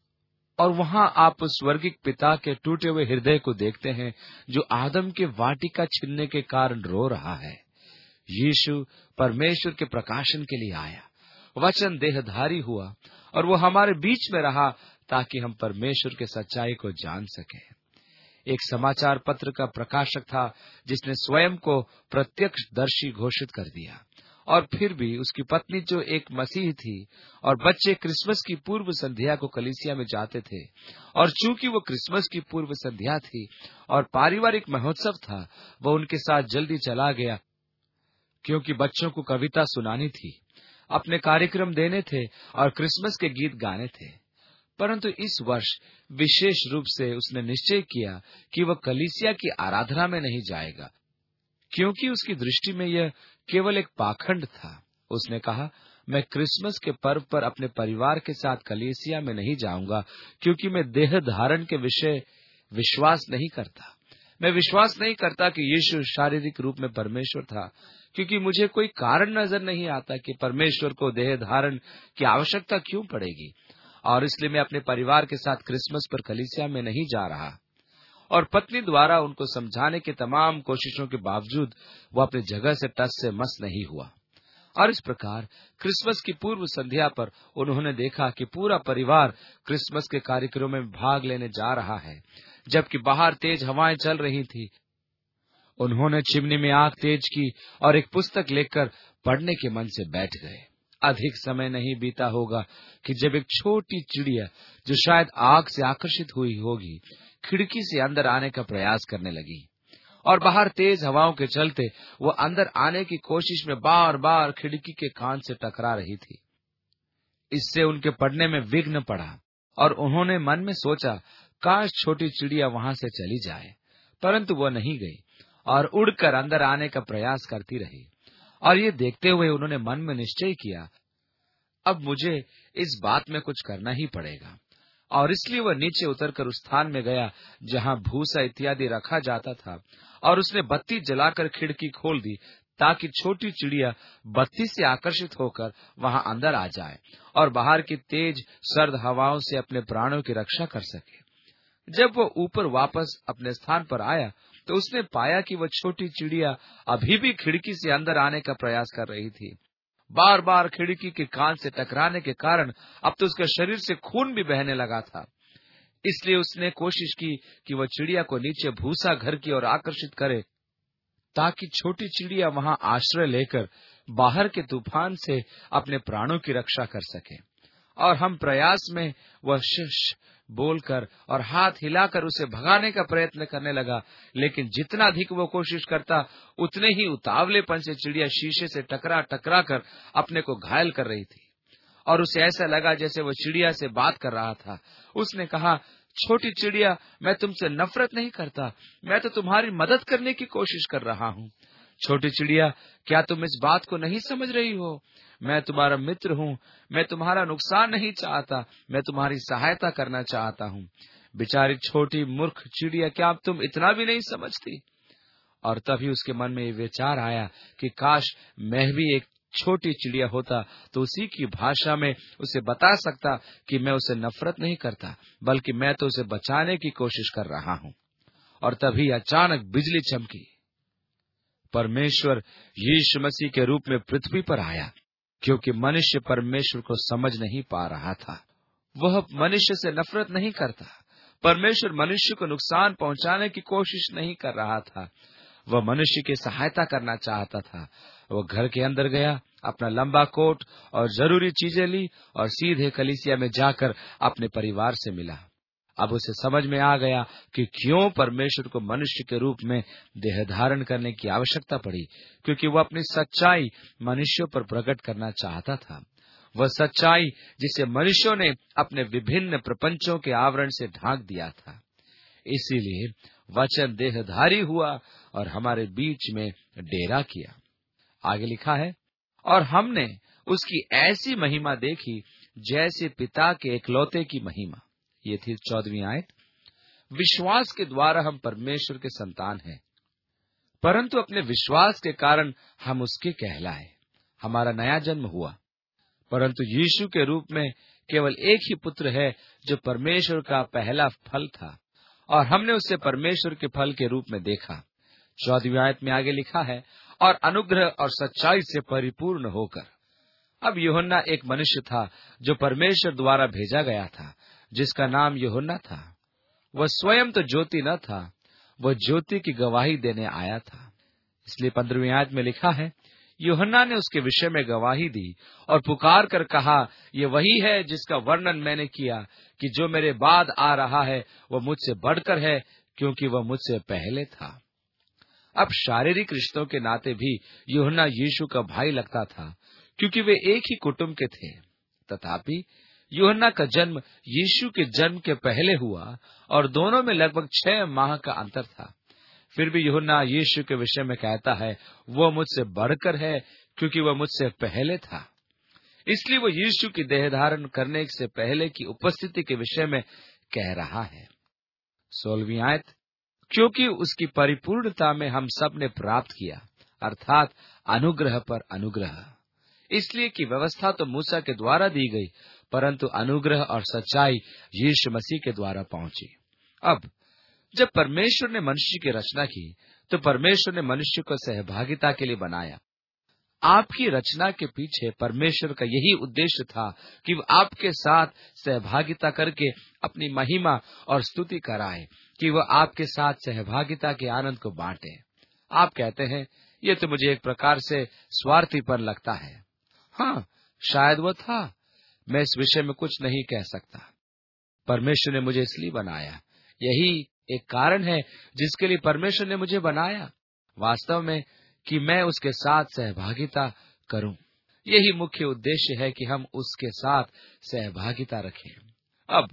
और वहां आप उस स्वर्गीय पिता के टूटे हुए हृदय को देखते हैं, जो आदम के वाटिका छीनने के कारण रो रहा है। यीशु परमेश्वर के प्रकाशन के लिए आया, वचन देहधारी हुआ और वो हमारे बीच में रहा ताकि हम परमेश्वर के सच्चाई को जान सकें। एक समाचार पत्र का प्रकाशक था जिसने स्वयं को प्रत्यक्षदर्शी घोषित कर दिया, और फिर भी उसकी पत्नी जो एक मसीह थी और बच्चे क्रिसमस की पूर्व संध्या को कलीसिया में जाते थे, और चूंकि वो क्रिसमस की पूर्व संध्या थी और पारिवारिक महोत्सव था, वह उनके साथ जल्दी चला गया, क्योंकि बच्चों को कविता सुनानी थी, अपने कार्यक्रम देने थे और क्रिसमस के गीत गाने थे। परंतु इस वर्ष विशेष रूप से उसने निश्चय किया कि वह कलीसिया की आराधना में नहीं जाएगा, क्योंकि उसकी दृष्टि में यह केवल एक पाखंड था। उसने कहा, मैं क्रिसमस के पर्व पर अपने परिवार के साथ कलीसिया में नहीं जाऊंगा, क्योंकि मैं देह धारण के विषय विश्वास नहीं करता। मैं विश्वास नहीं करता कि यीशु शारीरिक रूप में परमेश्वर था, क्योंकि मुझे कोई कारण नजर नहीं आता कि परमेश्वर को देह धारण की आवश्यकता क्यों पड़ेगी, और इसलिए मैं अपने परिवार के साथ क्रिसमस पर कलीसिया में नहीं जा रहा। और पत्नी द्वारा उनको समझाने की तमाम कोशिशों के बावजूद वो अपनी जगह से टस से मस नहीं हुआ। और इस प्रकार क्रिसमस की पूर्व संध्या पर उन्होंने देखा कि पूरा परिवार क्रिसमस के कार्यक्रमों में भाग लेने जा रहा है, जबकि बाहर तेज हवाएं चल रही थी। उन्होंने चिमनी में आग तेज की और एक पुस्तक लेकर पढ़ने के मन से बैठ गए। अधिक समय नहीं बीता होगा कि जब एक छोटी चिड़िया, जो शायद आग से आकर्षित हुई होगी, खिड़की से अंदर आने का प्रयास करने लगी, और बाहर तेज हवाओं के चलते वो अंदर आने की कोशिश में बार बार खिड़की के कान से टकरा रही थी। इससे उनके पढ़ने में विघ्न पड़ा और उन्होंने मन में सोचा, काश छोटी चिड़िया वहां से चली जाए, परंतु वो नहीं गई और उड़कर अंदर आने का प्रयास करती रही। और ये देखते हुए उन्होंने मन में निश्चय किया, अब मुझे इस बात में कुछ करना ही पड़ेगा। और इसलिए वह नीचे उतरकर उस स्थान में गया जहां भूसा इत्यादि रखा जाता था, और उसने बत्ती जलाकर खिड़की खोल दी ताकि छोटी चिड़िया बत्ती से आकर्षित होकर वहां अंदर आ जाए और बाहर की तेज सर्द हवाओं से अपने प्राणों की रक्षा कर सके। जब वह ऊपर वापस अपने स्थान पर आया तो उसने पाया कि वह छोटी चिड़िया अभी भी खिड़की से अंदर आने का प्रयास कर रही थी। बार बार खिड़की के कान से टकराने के कारण अब तो उसके शरीर से खून भी बहने लगा था। इसलिए उसने कोशिश की कि वह चिड़िया को नीचे भूसा घर की ओर आकर्षित करे, ताकि छोटी चिड़िया वहां आश्रय लेकर बाहर के तूफान से अपने प्राणों की रक्षा कर सके। और हम प्रयास में वह शश बोलकर और हाथ हिलाकर उसे भगाने का प्रयत्न करने लगा, लेकिन जितना अधिक वो कोशिश करता उतने ही उतावलेपन से चिड़िया शीशे से टकरा टकरा कर अपने को घायल कर रही थी और उसे ऐसा लगा जैसे वो चिड़िया से बात कर रहा था। उसने कहा, छोटी चिड़िया, मैं तुमसे नफरत नहीं करता, मैं तो तुम्हारी मदद करने की कोशिश कर रहा हूँ। छोटी चिड़िया, क्या तुम इस बात को नहीं समझ रही हो? मैं तुम्हारा मित्र हूँ, मैं तुम्हारा नुकसान नहीं चाहता, मैं तुम्हारी सहायता करना चाहता हूँ। बेचारी छोटी मूर्ख चिड़िया, क्या अब तुम इतना भी नहीं समझती? और तभी उसके मन में ये विचार आया कि काश मैं भी एक छोटी चिड़िया होता तो उसी की भाषा में उसे बता सकता कि मैं उसे नफरत नहीं करता, बल्कि मैं तो उसे बचाने की कोशिश कर रहा हूँ। और तभी अचानक बिजली चमकी। परमेश्वर यीशु मसीह के रूप में पृथ्वी पर आया, क्योंकि मनुष्य परमेश्वर को समझ नहीं पा रहा था। वह मनुष्य से नफरत नहीं करता। परमेश्वर मनुष्य को नुकसान पहुंचाने की कोशिश नहीं कर रहा था। वह मनुष्य की सहायता करना चाहता था। वह घर के अंदर गया, अपना लंबा कोट और जरूरी चीजें ली और सीधे कलीसिया में जाकर अपने परिवार से मिला। अब उसे समझ में आ गया कि क्यों परमेश्वर को मनुष्य के रूप में देह धारण करने की आवश्यकता पड़ी, क्योंकि वह अपनी सच्चाई मनुष्यों पर प्रकट करना चाहता था। वह सच्चाई जिसे मनुष्यों ने अपने विभिन्न प्रपंचों के आवरण से ढांक दिया था। इसीलिए वचन देहधारी हुआ और हमारे बीच में डेरा किया। आगे लिखा है, और हमने उसकी ऐसी महिमा देखी जैसे पिता के एकलौते की महिमा। ये थी 14वीं आयत। विश्वास के द्वारा हम परमेश्वर के संतान हैं, परंतु अपने विश्वास के कारण हम उसके कहलाए। हमारा नया जन्म हुआ, परंतु यीशु के रूप में केवल एक ही पुत्र है जो परमेश्वर का पहला फल था, और हमने उसे परमेश्वर के फल के रूप में देखा। 14वीं आयत में आगे लिखा है, और अनुग्रह और सच्चाई से परिपूर्ण होकर। अब यूहन्ना एक मनुष्य था जो परमेश्वर द्वारा भेजा गया था, जिसका नाम यूहन्ना था। वह स्वयं तो ज्योति न था, वह ज्योति की गवाही देने आया था। इसलिए 15वीं आयत में लिखा है, यूहन्ना ने उसके विषय में गवाही दी और पुकार कर कहा, ये वही है जिसका वर्णन मैंने किया कि जो मेरे बाद आ रहा है वह मुझसे बढ़कर है, क्योंकि वह मुझसे पहले था। अब शारीरिक रिश्तों के नाते भी यूहन्ना यीशु का भाई लगता था, क्योंकि वे एक ही कुटुंब के थे। तथापि यूहन्ना का जन्म यीशु के जन्म के पहले हुआ और दोनों में लगभग 6 माह का अंतर था। फिर भी यूहन्ना यीशु के विषय में कहता है, वह मुझसे बढ़कर है, क्योंकि वह मुझसे पहले था। इसलिए वो यीशु की देह धारण करने से पहले की उपस्थिति के विषय में कह रहा है। 16वीं आयत, क्योंकि उसकी परिपूर्णता में हम सब ने प्राप्त किया, अर्थात अनुग्रह पर अनुग्रह। इसलिए कि व्यवस्था तो मूसा के द्वारा दी गई, परंतु अनुग्रह और सच्चाई यीशु मसीह के द्वारा पहुंची। अब जब परमेश्वर ने मनुष्य की रचना की, तो परमेश्वर ने मनुष्य को सहभागिता के लिए बनाया। आपकी रचना के पीछे परमेश्वर का यही उद्देश्य था कि वह आपके साथ सहभागिता करके अपनी महिमा और स्तुति कराए, कि वह आपके साथ सहभागिता के आनंद को बांटे। आप कहते हैं, ये तो मुझे एक प्रकार से स्वार्थीपन लगता है। हाँ, शायद वह था। मैं इस विषय में कुछ नहीं कह सकता। परमेश्वर ने मुझे इसलिए बनाया, यही एक कारण है जिसके लिए परमेश्वर ने मुझे बनाया, वास्तव में कि मैं उसके साथ सहभागिता करूं। यही मुख्य उद्देश्य है कि हम उसके साथ सहभागिता रखें। अब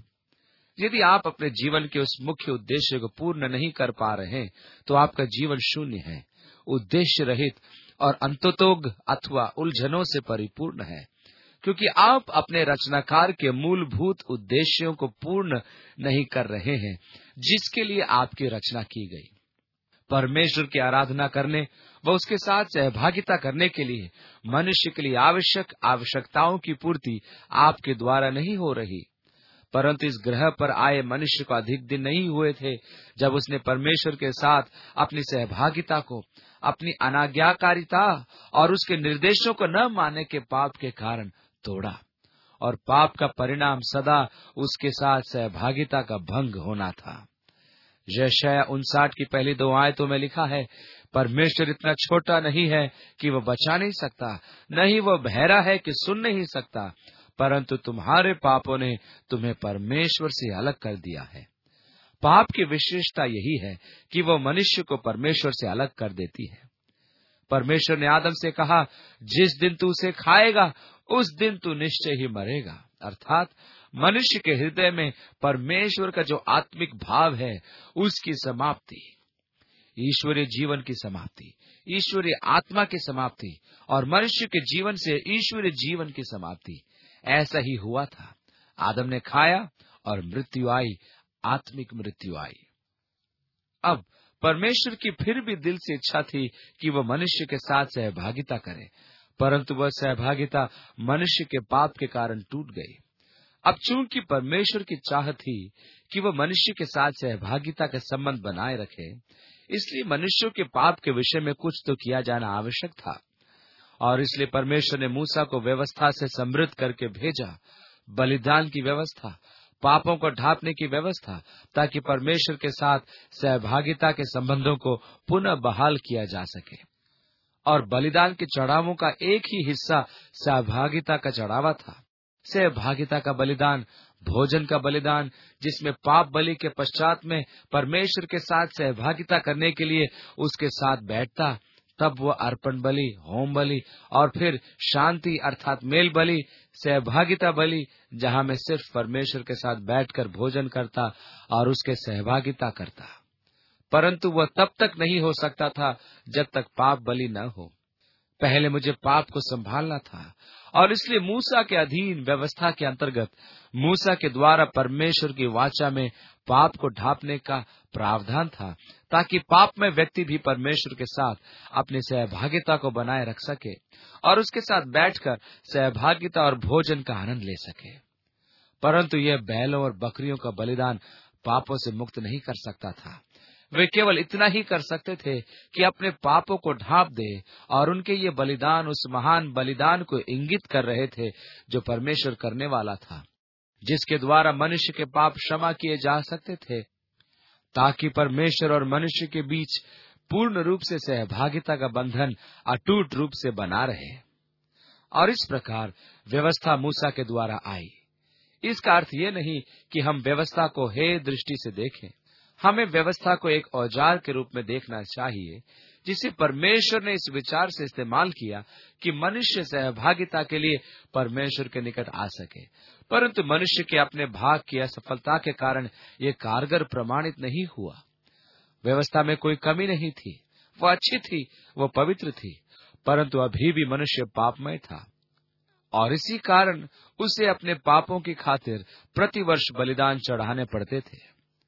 यदि आप अपने जीवन के उस मुख्य उद्देश्य को पूर्ण नहीं कर पा रहे, तो आपका जीवन शून्य है, उद्देश्य रहित और अंततोग अथवा उलझनों से परिपूर्ण है, क्योंकि आप अपने रचनाकार के मूलभूत उद्देश्यों को पूर्ण नहीं कर रहे हैं, जिसके लिए आपकी रचना की गई। परमेश्वर की आराधना करने व उसके साथ सहभागिता करने के लिए मनुष्य के लिए आवश्यक आवश्यकताओं की पूर्ति आपके द्वारा नहीं हो रही, परंतु इस ग्रह पर आए मनुष्य को अधिक दिन नहीं हुए थे जब उसने परमेश्वर के साथ अपनी सहभागिता को अपनी अनाज्ञाकारिता और उसके निर्देशों को न मानने के पाप के कारण तोड़ा, और पाप का परिणाम सदा उसके साथ सहभागिता का भंग होना था। यशायाह 59 की पहली 2 आयतों में लिखा है, परमेश्वर इतना छोटा नहीं है कि वह बचा नहीं सकता, न ही वह बहरा है कि सुन नहीं सकता, परंतु तुम्हारे पापों ने तुम्हें परमेश्वर से अलग कर दिया है। पाप की विशेषता यही है कि वह मनुष्य को परमेश्वर से अलग कर देती है। परमेश्वर ने आदम से कहा, जिस दिन तू उसे खाएगा उस दिन तू निश्चय ही मरेगा। अर्थात मनुष्य के हृदय में परमेश्वर का जो आत्मिक भाव है उसकी समाप्ति, ईश्वरीय जीवन की समाप्ति, ईश्वरीय आत्मा की समाप्ति और मनुष्य के जीवन से ईश्वरीय जीवन की समाप्ति, ऐसा ही हुआ था। आदम ने खाया और मृत्यु आई, आत्मिक मृत्यु आई। अब परमेश्वर की फिर भी दिल से इच्छा थी कि वह मनुष्य के साथ सहभागिता करे, परंतु वह सहभागिता मनुष्य के पाप के कारण टूट गई। अब चूंकि परमेश्वर की चाह थी कि वह मनुष्य के साथ सहभागिता के संबंध बनाए रखे, इसलिए मनुष्यों के पाप के विषय में कुछ तो किया जाना आवश्यक था। और इसलिए परमेश्वर ने मूसा को व्यवस्था से समृद्ध करके भेजा, बलिदान की व्यवस्था, पापों को ढांपने की व्यवस्था, ताकि परमेश्वर के साथ सहभागिता के संबंधों को पुनः बहाल किया जा सके। और बलिदान के चढ़ावों का एक ही हिस्सा सहभागिता का चढ़ावा था। सहभागिता का बलिदान, भोजन का बलिदान, जिसमें पाप बलि के पश्चात में परमेश्वर के साथ सहभागिता करने के लिए उसके साथ बैठता, तब वह अर्पण बलि, होम बलि और फिर शांति अर्थात मेल बलि, सहभागिता बलि, जहां मैं सिर्फ परमेश्वर के साथ बैठकर भोजन करता और उसके सहभागिता करता। परंतु वह तब तक नहीं हो सकता था जब तक पाप बलि न हो। पहले मुझे पाप को संभालना था, और इसलिए मूसा के अधीन व्यवस्था के अंतर्गत मूसा के द्वारा परमेश्वर की वाचा में पाप को ढांपने का प्रावधान था, ताकि पाप में व्यक्ति भी परमेश्वर के साथ अपनी सहभागिता को बनाए रख सके और उसके साथ बैठकर सहभागिता और भोजन का आनंद ले सके। परंतु यह बैलों और बकरियों का बलिदान पापों से मुक्त नहीं कर सकता था। वे केवल इतना ही कर सकते थे कि अपने पापों को ढांप दे, और उनके ये बलिदान उस महान बलिदान को इंगित कर रहे थे जो परमेश्वर करने वाला था, जिसके द्वारा मनुष्य के पाप क्षमा किए जा सकते थे, ताकि परमेश्वर और मनुष्य के बीच पूर्ण रूप से सहभागिता का बंधन अटूट रूप से बना रहे। और इस प्रकार व्यवस्था मूसा के द्वारा आई। इसका अर्थ ये नहीं कि हम व्यवस्था को हे दृष्टि से देखें। हमें व्यवस्था को एक औजार के रूप में देखना चाहिए, जिसे परमेश्वर ने इस विचार से इस्तेमाल किया कि मनुष्य सहभागिता के लिए परमेश्वर के निकट आ सके। परंतु मनुष्य के अपने भाग की असफलता के कारण ये कारगर प्रमाणित नहीं हुआ। व्यवस्था में कोई कमी नहीं थी, वह अच्छी थी, वह पवित्र थी, परंतु अभी भी मनुष्य पापमय था, और इसी कारण उसे अपने पापों की खातिर प्रतिवर्ष बलिदान चढ़ाने पड़ते थे।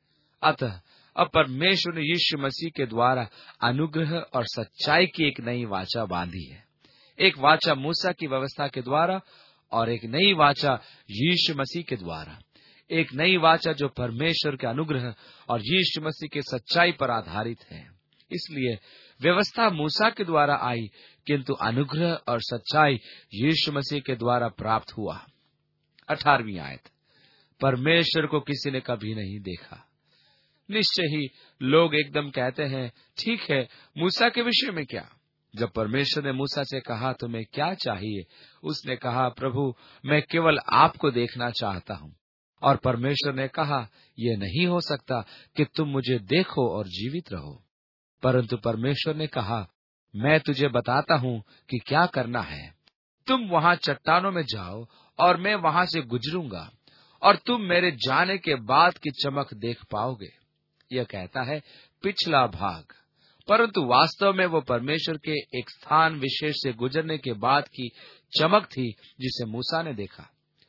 अतः अब परमेश्वर ने यीशु मसीह के द्वारा अनुग्रह और सच्चाई की एक नई वाचा बांधी है। एक वाचा मूसा की व्यवस्था के द्वारा और एक नई वाचा यीशु मसीह के द्वारा। एक नई वाचा जो परमेश्वर के अनुग्रह और यीशु मसीह के सच्चाई पर आधारित है। इसलिए व्यवस्था मूसा के द्वारा आई, किंतु अनुग्रह और सच्चाई यीशु मसीह के द्वारा प्राप्त हुआ। 18वीं आयत, परमेश्वर को किसी ने कभी नहीं देखा। निश्चय ही लोग एकदम कहते हैं, ठीक है, मूसा के विषय में क्या? जब परमेश्वर ने मूसा से कहा, तुम्हें क्या चाहिए? उसने कहा, प्रभु, मैं केवल आपको देखना चाहता हूँ। और परमेश्वर ने कहा, यह नहीं हो सकता कि तुम मुझे देखो और जीवित रहो। परंतु परमेश्वर ने कहा, मैं तुझे बताता हूँ कि क्या करना है। तुम वहाँ चट्टानों में जाओ और मैं वहाँ से गुजरूंगा, और तुम मेरे जाने के बाद की चमक देख पाओगे। यह कहता है पिछला भाग, परंतु वास्तव में वो परमेश्वर के एक स्थान विशेष से गुजरने के बाद की चमक थी जिसे मूसा ने देखा।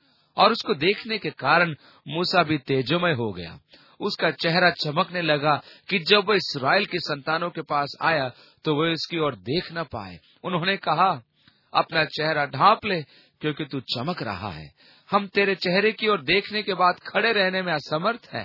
और उसको देखने के कारण मूसा भी तेजोमय हो गया। उसका चेहरा चमकने लगा कि जब वह इस्राएल के संतानों के पास आया तो वह इसकी ओर देख न पाए। उन्होंने कहा, अपना चेहरा ढांप ले, क्योंकि तू चमक रहा है। हम तेरे चेहरे की ओर देखने के बाद खड़े रहने में असमर्थ हैं।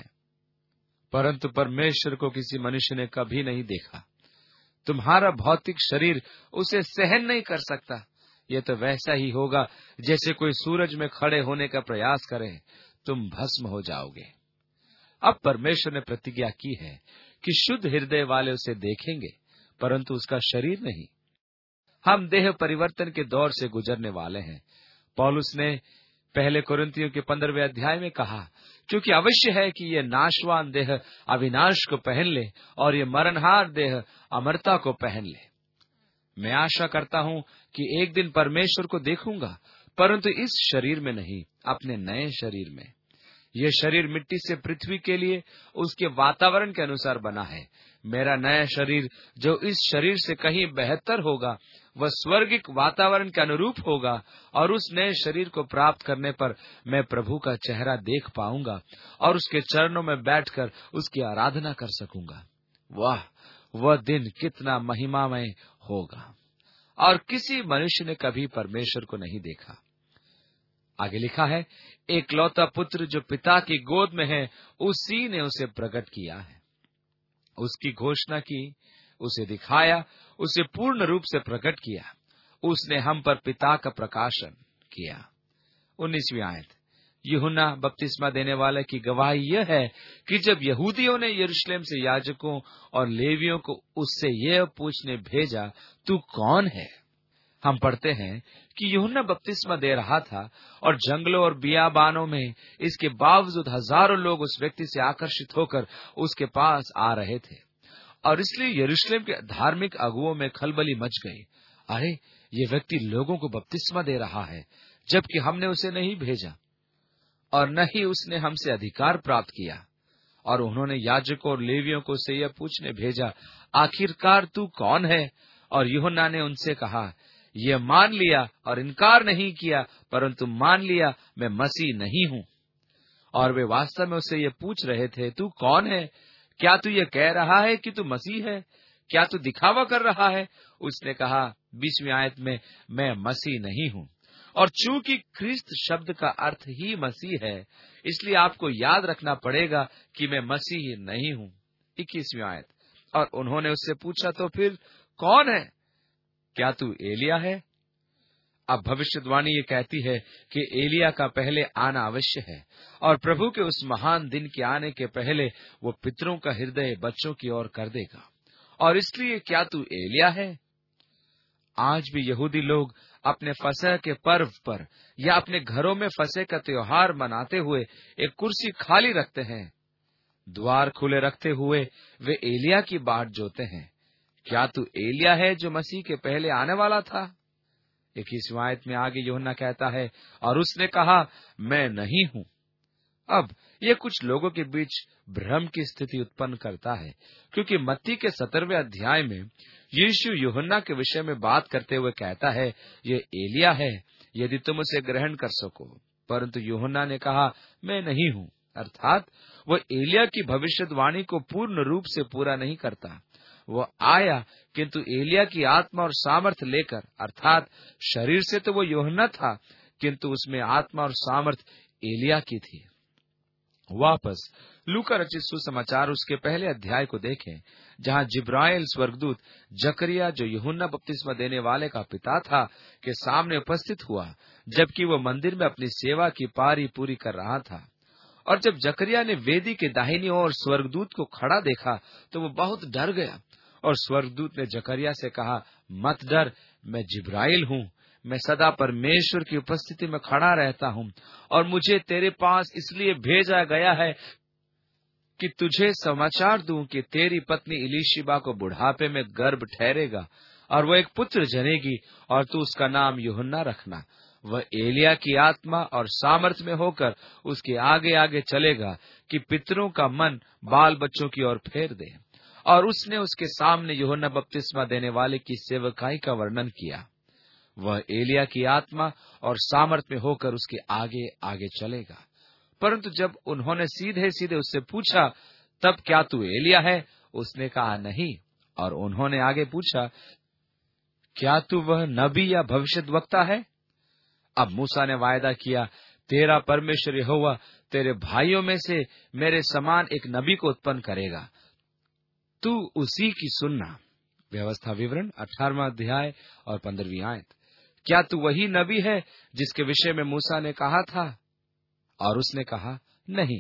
परंतु परमेश्वर को किसी मनुष्य ने कभी नहीं देखा। तुम्हारा भौतिक शरीर उसे सहन नहीं कर सकता। यह तो वैसा ही होगा जैसे कोई सूरज में खड़े होने का प्रयास करे, तुम भस्म हो जाओगे। अब परमेश्वर ने प्रतिज्ञा की है कि शुद्ध हृदय वाले उसे देखेंगे, परंतु उसका शरीर नहीं। हम देह परिवर्तन के दौर से गुजरने वाले हैं। पौलुस ने पहले कुरिन्थियों के 15वें अध्याय में कहा, क्योंकि अवश्य है कि ये नाशवान देह अविनाश को पहन ले और ये मरणहार देह अमरता को पहन ले। मैं आशा करता हूं कि एक दिन परमेश्वर को देखूंगा, परंतु इस शरीर में नहीं, अपने नए शरीर में। यह शरीर मिट्टी से पृथ्वी के लिए उसके वातावरण के अनुसार बना है। मेरा नया शरीर जो इस शरीर से कहीं बेहतर होगा, वह स्वर्गिक वातावरण के अनुरूप होगा, और उस नए शरीर को प्राप्त करने पर मैं प्रभु का चेहरा देख पाऊंगा और उसके चरणों में बैठकर उसकी आराधना कर सकूंगा। वाह, वह दिन कितना महिमामय होगा! और किसी मनुष्य ने कभी परमेश्वर को नहीं देखा। आगे लिखा है, एकलौता पुत्र जो पिता की गोद में है, उसी ने उसे प्रकट किया है। उसकी घोषणा की, उसे दिखाया, उसे पूर्ण रूप से प्रकट किया। उसने हम पर पिता का प्रकाशन किया। 19वीं आयत, यूहन्ना बपतिस्मा देने वाले की गवाही यह है कि जब यहूदियों ने यरूशलेम से याजकों और लेवियों को उससे यह पूछने भेजा, तू कौन है? हम पढ़ते हैं कि यूहन्ना बपतिस्मा दे रहा था और जंगलों और बियाबानों में इसके बावजूद हजारों लोग उस व्यक्ति से आकर्षित होकर उसके पास आ रहे थे, और इसलिए यरूशलेम के धार्मिक अगुओं में खलबली मच गई। अरे, ये व्यक्ति लोगों को बपतिस्मा दे रहा है, जबकि हमने उसे नहीं भेजा और न ही उसने हमसे अधिकार प्राप्त किया। और उन्होंने याजकों और लेवियों को से यह पूछने भेजा, आखिरकार तू कौन है? और यूहन्ना ने उनसे कहा, यह मान लिया और इनकार नहीं किया, परंतु मान लिया मैं मसीह नहीं हूं। और वे वास्तव में उससे ये पूछ रहे थे, तू कौन है? क्या तू ये कह रहा है कि तू मसीह है? क्या तू दिखावा कर रहा है? उसने कहा 20वीं आयत में, मैं मसीह नहीं हूं। और चूंकि ख्रिस्त शब्द का अर्थ ही मसीह है, इसलिए आपको याद रखना पड़ेगा कि मैं मसीह नहीं हूं। 21वीं आयत, और उन्होंने उससे पूछा, तो फिर कौन है? क्या तू एलिया है? अब भविष्यवाणी ये कहती है कि एलिया का पहले आना अवश्य है, और प्रभु के उस महान दिन के आने के पहले वो पितरों का हृदय बच्चों की ओर कर देगा। और इसलिए क्या तू एलिया है? आज भी यहूदी लोग अपने फसह के पर्व पर या अपने घरों में फसह का त्योहार मनाते हुए एक कुर्सी खाली रखते हैं। द्वार खुले रखते हुए वे एलिया की बाट जोते हैं। क्या तू एलिया है जो मसीह के पहले आने वाला था? 21वीं आयत में आगे यूहन्ना कहता है, और उसने कहा, मैं नहीं हूं। अब ये कुछ लोगों के बीच भ्रम की स्थिति उत्पन्न करता है, क्योंकि मत्ती के 17वें अध्याय में यीशु यूहन्ना के विषय में बात करते हुए कहता है, ये एलिया है, यदि तुम उसे ग्रहण कर सको। परंतु यूहन्ना ने कहा, मैं नहीं हूं, अर्थात वह एलिया की भविष्यवाणी को पूर्ण रूप से पूरा नहीं करता। वो आया, किंतु एलिया की आत्मा और सामर्थ लेकर, अर्थात शरीर से तो वो यूहन्ना था, किंतु उसमें आत्मा और सामर्थ एलिया की थी। वापस लूका रचित सुसमाचार उसके पहले अध्याय को देखें, जहां जिब्राइल स्वर्गदूत जकरिया, जो यूहन्ना बपतिस्मा देने वाले का पिता था, के सामने उपस्थित हुआ, जबकि वो मंदिर में अपनी सेवा की पारी पूरी कर रहा था। और जब जकरिया ने वेदी के दाहिनी ओर स्वर्गदूत को खड़ा देखा, तो वो बहुत डर गया। और स्वर्गदूत ने जकरिया से कहा, मत डर, मैं जिब्राइल हूं। मैं सदा परमेश्वर की उपस्थिति में खड़ा रहता हूं, और मुझे तेरे पास इसलिए भेजा गया है कि तुझे समाचार दूं कि तेरी पत्नी इलीशिबा को बुढ़ापे में गर्भ ठहरेगा, और वह एक पुत्र जनेगी, और तू उसका नाम यूहन्ना रखना। वह एलिया की आत्मा और सामर्थ में होकर उसके आगे आगे चलेगा, कि पितरों का मन बाल बच्चों की ओर फेर दे। और उसने उसके सामने यूहन्ना बपतिस्मा देने वाले की सेवकाई का वर्णन किया। वह एलिया की आत्मा और सामर्थ में होकर उसके आगे आगे चलेगा। परंतु जब उन्होंने सीधे सीधे उससे पूछा, तब क्या तू एलिया है? उसने कहा, नहीं। और उन्होंने आगे पूछा, क्या तू वह नबी या भविष्यद्वक्ता है? अब मूसा ने वायदा किया, तेरा परमेश्वर यहोवा तेरे भाइयों में से मेरे समान एक नबी को उत्पन्न करेगा, तू उसी की सुनना। व्यवस्था विवरण 18वां अध्याय और 15वीं आयत। क्या तू वही नबी है जिसके विषय में मूसा ने कहा था? और उसने कहा, नहीं।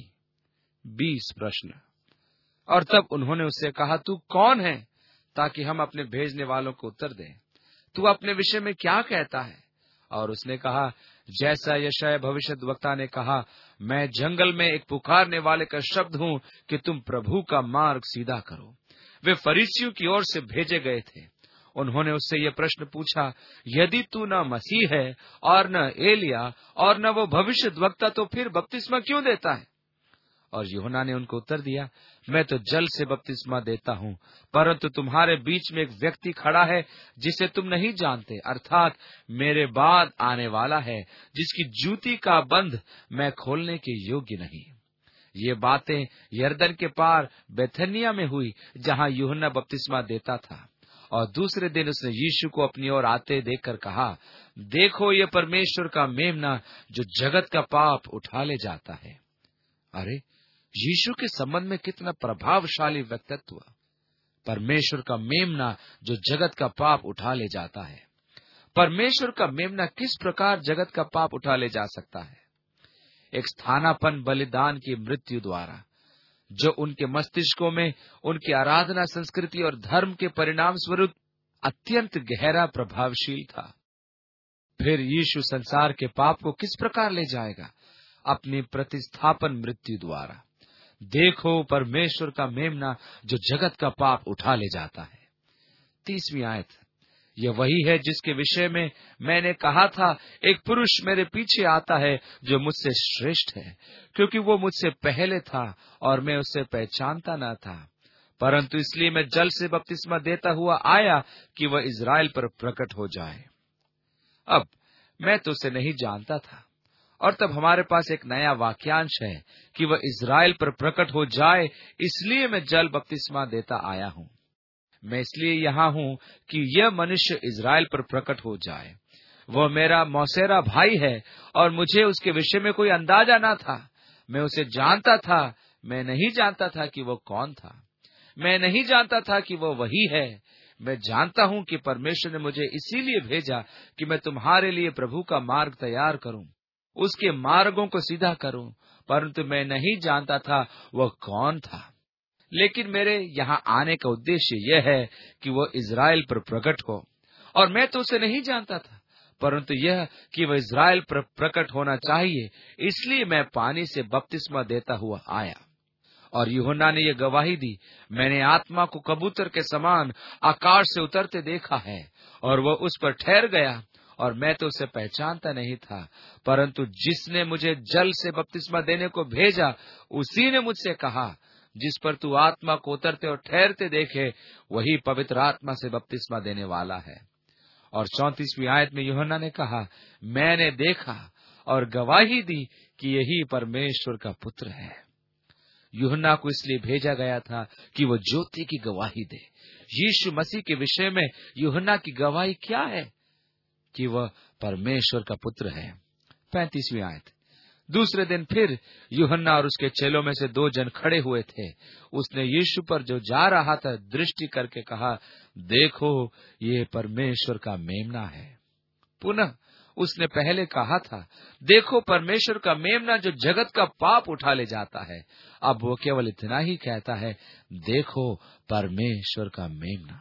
20 प्रश्न। और तब उन्होंने उससे कहा, तू कौन है, ताकि हम अपने भेजने वालों को उत्तर दें। तू अपने विषय में क्या कहता है, और उसने कहा, जैसा यशायाह भविष्यद्वक्ता ने कहा, मैं जंगल में एक पुकारने वाले का शब्द हूँ कि तुम प्रभु का मार्ग सीधा करो। वे फरीसियों की ओर से भेजे गए थे। उन्होंने उससे ये प्रश्न पूछा, यदि तू न मसीह है और न एलिया और न वो भविष्यद्वक्ता, तो फिर बपतिस्मा क्यों देता है? और यूहन्ना ने उनको उत्तर दिया, मैं तो जल से बपतिस्मा देता हूँ, परंतु तुम्हारे बीच में एक व्यक्ति खड़ा है जिसे तुम नहीं जानते, अर्थात मेरे बाद आने वाला है, जिसकी जूती का बंध मैं खोलने के योग्य नहीं। ये बातें यरदन के पार बेथनिया में हुई, जहाँ यूहन्ना बपतिस्मा देता था। और दूसरे दिन उसने यीशु को अपनी ओर आते देखकर कहा, देखो ये परमेश्वर का मेमना जो जगत का पाप उठा ले जाता है। अरे, यीशु के संबंध में कितना प्रभावशाली व्यक्तित्व! परमेश्वर का मेमना जो जगत का पाप उठा ले जाता है। परमेश्वर का मेमना किस प्रकार जगत का पाप उठा ले जा सकता है? एक स्थानापन्न बलिदान की मृत्यु द्वारा, जो उनके मस्तिष्कों में उनकी आराधना संस्कृति और धर्म के परिणाम स्वरूप अत्यंत गहरा प्रभावशील था। फिर यीशु संसार के पाप को किस प्रकार ले जाएगा? अपनी प्रतिस्थापन मृत्यु द्वारा। देखो परमेश्वर का मेमना जो जगत का पाप उठा ले जाता है। 30वीं आयत, यह वही है जिसके विषय में मैंने कहा था, एक पुरुष मेरे पीछे आता है जो मुझसे श्रेष्ठ है, क्योंकि वो मुझसे पहले था और मैं उसे पहचानता न था, परंतु इसलिए मैं जल से बपतिस्मा देता हुआ आया कि वह इस्राएल पर प्रकट हो जाए। अब मैं तो उसे नहीं जानता था, और तब हमारे पास एक नया वाक्यांश है कि वह इस्राएल पर प्रकट हो जाए, इसलिए मैं जल बपतिस्मा देता आया हूँ। मैं इसलिए यहाँ हूँ कि यह मनुष्य इस्राएल पर प्रकट हो जाए। वह मेरा मौसेरा भाई है और मुझे उसके विषय में कोई अंदाजा न था। मैं उसे जानता था, मैं नहीं जानता था कि वह कौन था। मैं नहीं जानता था कि वह वही है। मैं जानता हूँ कि परमेश्वर ने मुझे इसीलिए भेजा कि मैं तुम्हारे लिए प्रभु का मार्ग तैयार करूँ, उसके मार्गों को सीधा करूँ, परंतु मैं नहीं जानता था वह कौन था। लेकिन मेरे यहाँ आने का उद्देश्य यह है कि वह इस्राएल पर प्रकट हो, और मैं तो उसे नहीं जानता था, परंतु यह कि वह इस्राएल पर प्रकट होना चाहिए, इसलिए मैं पानी से बपतिस्मा देता हुआ आया। और यूहन्ना ने यह गवाही दी, मैंने आत्मा को कबूतर के समान आकाश से उतरते देखा है, और वह उस पर ठहर गया, और मैं तो उसे पहचानता नहीं था, परंतु जिसने मुझे जल से बपतिस्मा देने को भेजा, उसी ने मुझसे कहा, जिस पर तू आत्मा को उतरते और ठहरते देखे, वही पवित्र आत्मा से बपतिस्मा देने वाला है। और 34वीं आयत में यूहन्ना ने कहा, मैंने देखा और गवाही दी कि यही परमेश्वर का पुत्र है। यूहन्ना को इसलिए भेजा गया था कि वह ज्योति की गवाही दे। यीशु मसीह के विषय में यूहन्ना की गवाही क्या है? कि वह परमेश्वर का पुत्र है। 35वीं आयत, दूसरे दिन फिर यूहन्ना और उसके चेलों में से 2 जन खड़े हुए थे। उसने यीशु पर जो जा रहा था दृष्टि करके कहा, देखो ये परमेश्वर का मेमना है। पुनः उसने पहले कहा था, देखो परमेश्वर का मेमना जो जगत का पाप उठा ले जाता है। अब वो केवल इतना ही कहता है, देखो परमेश्वर का मेमना।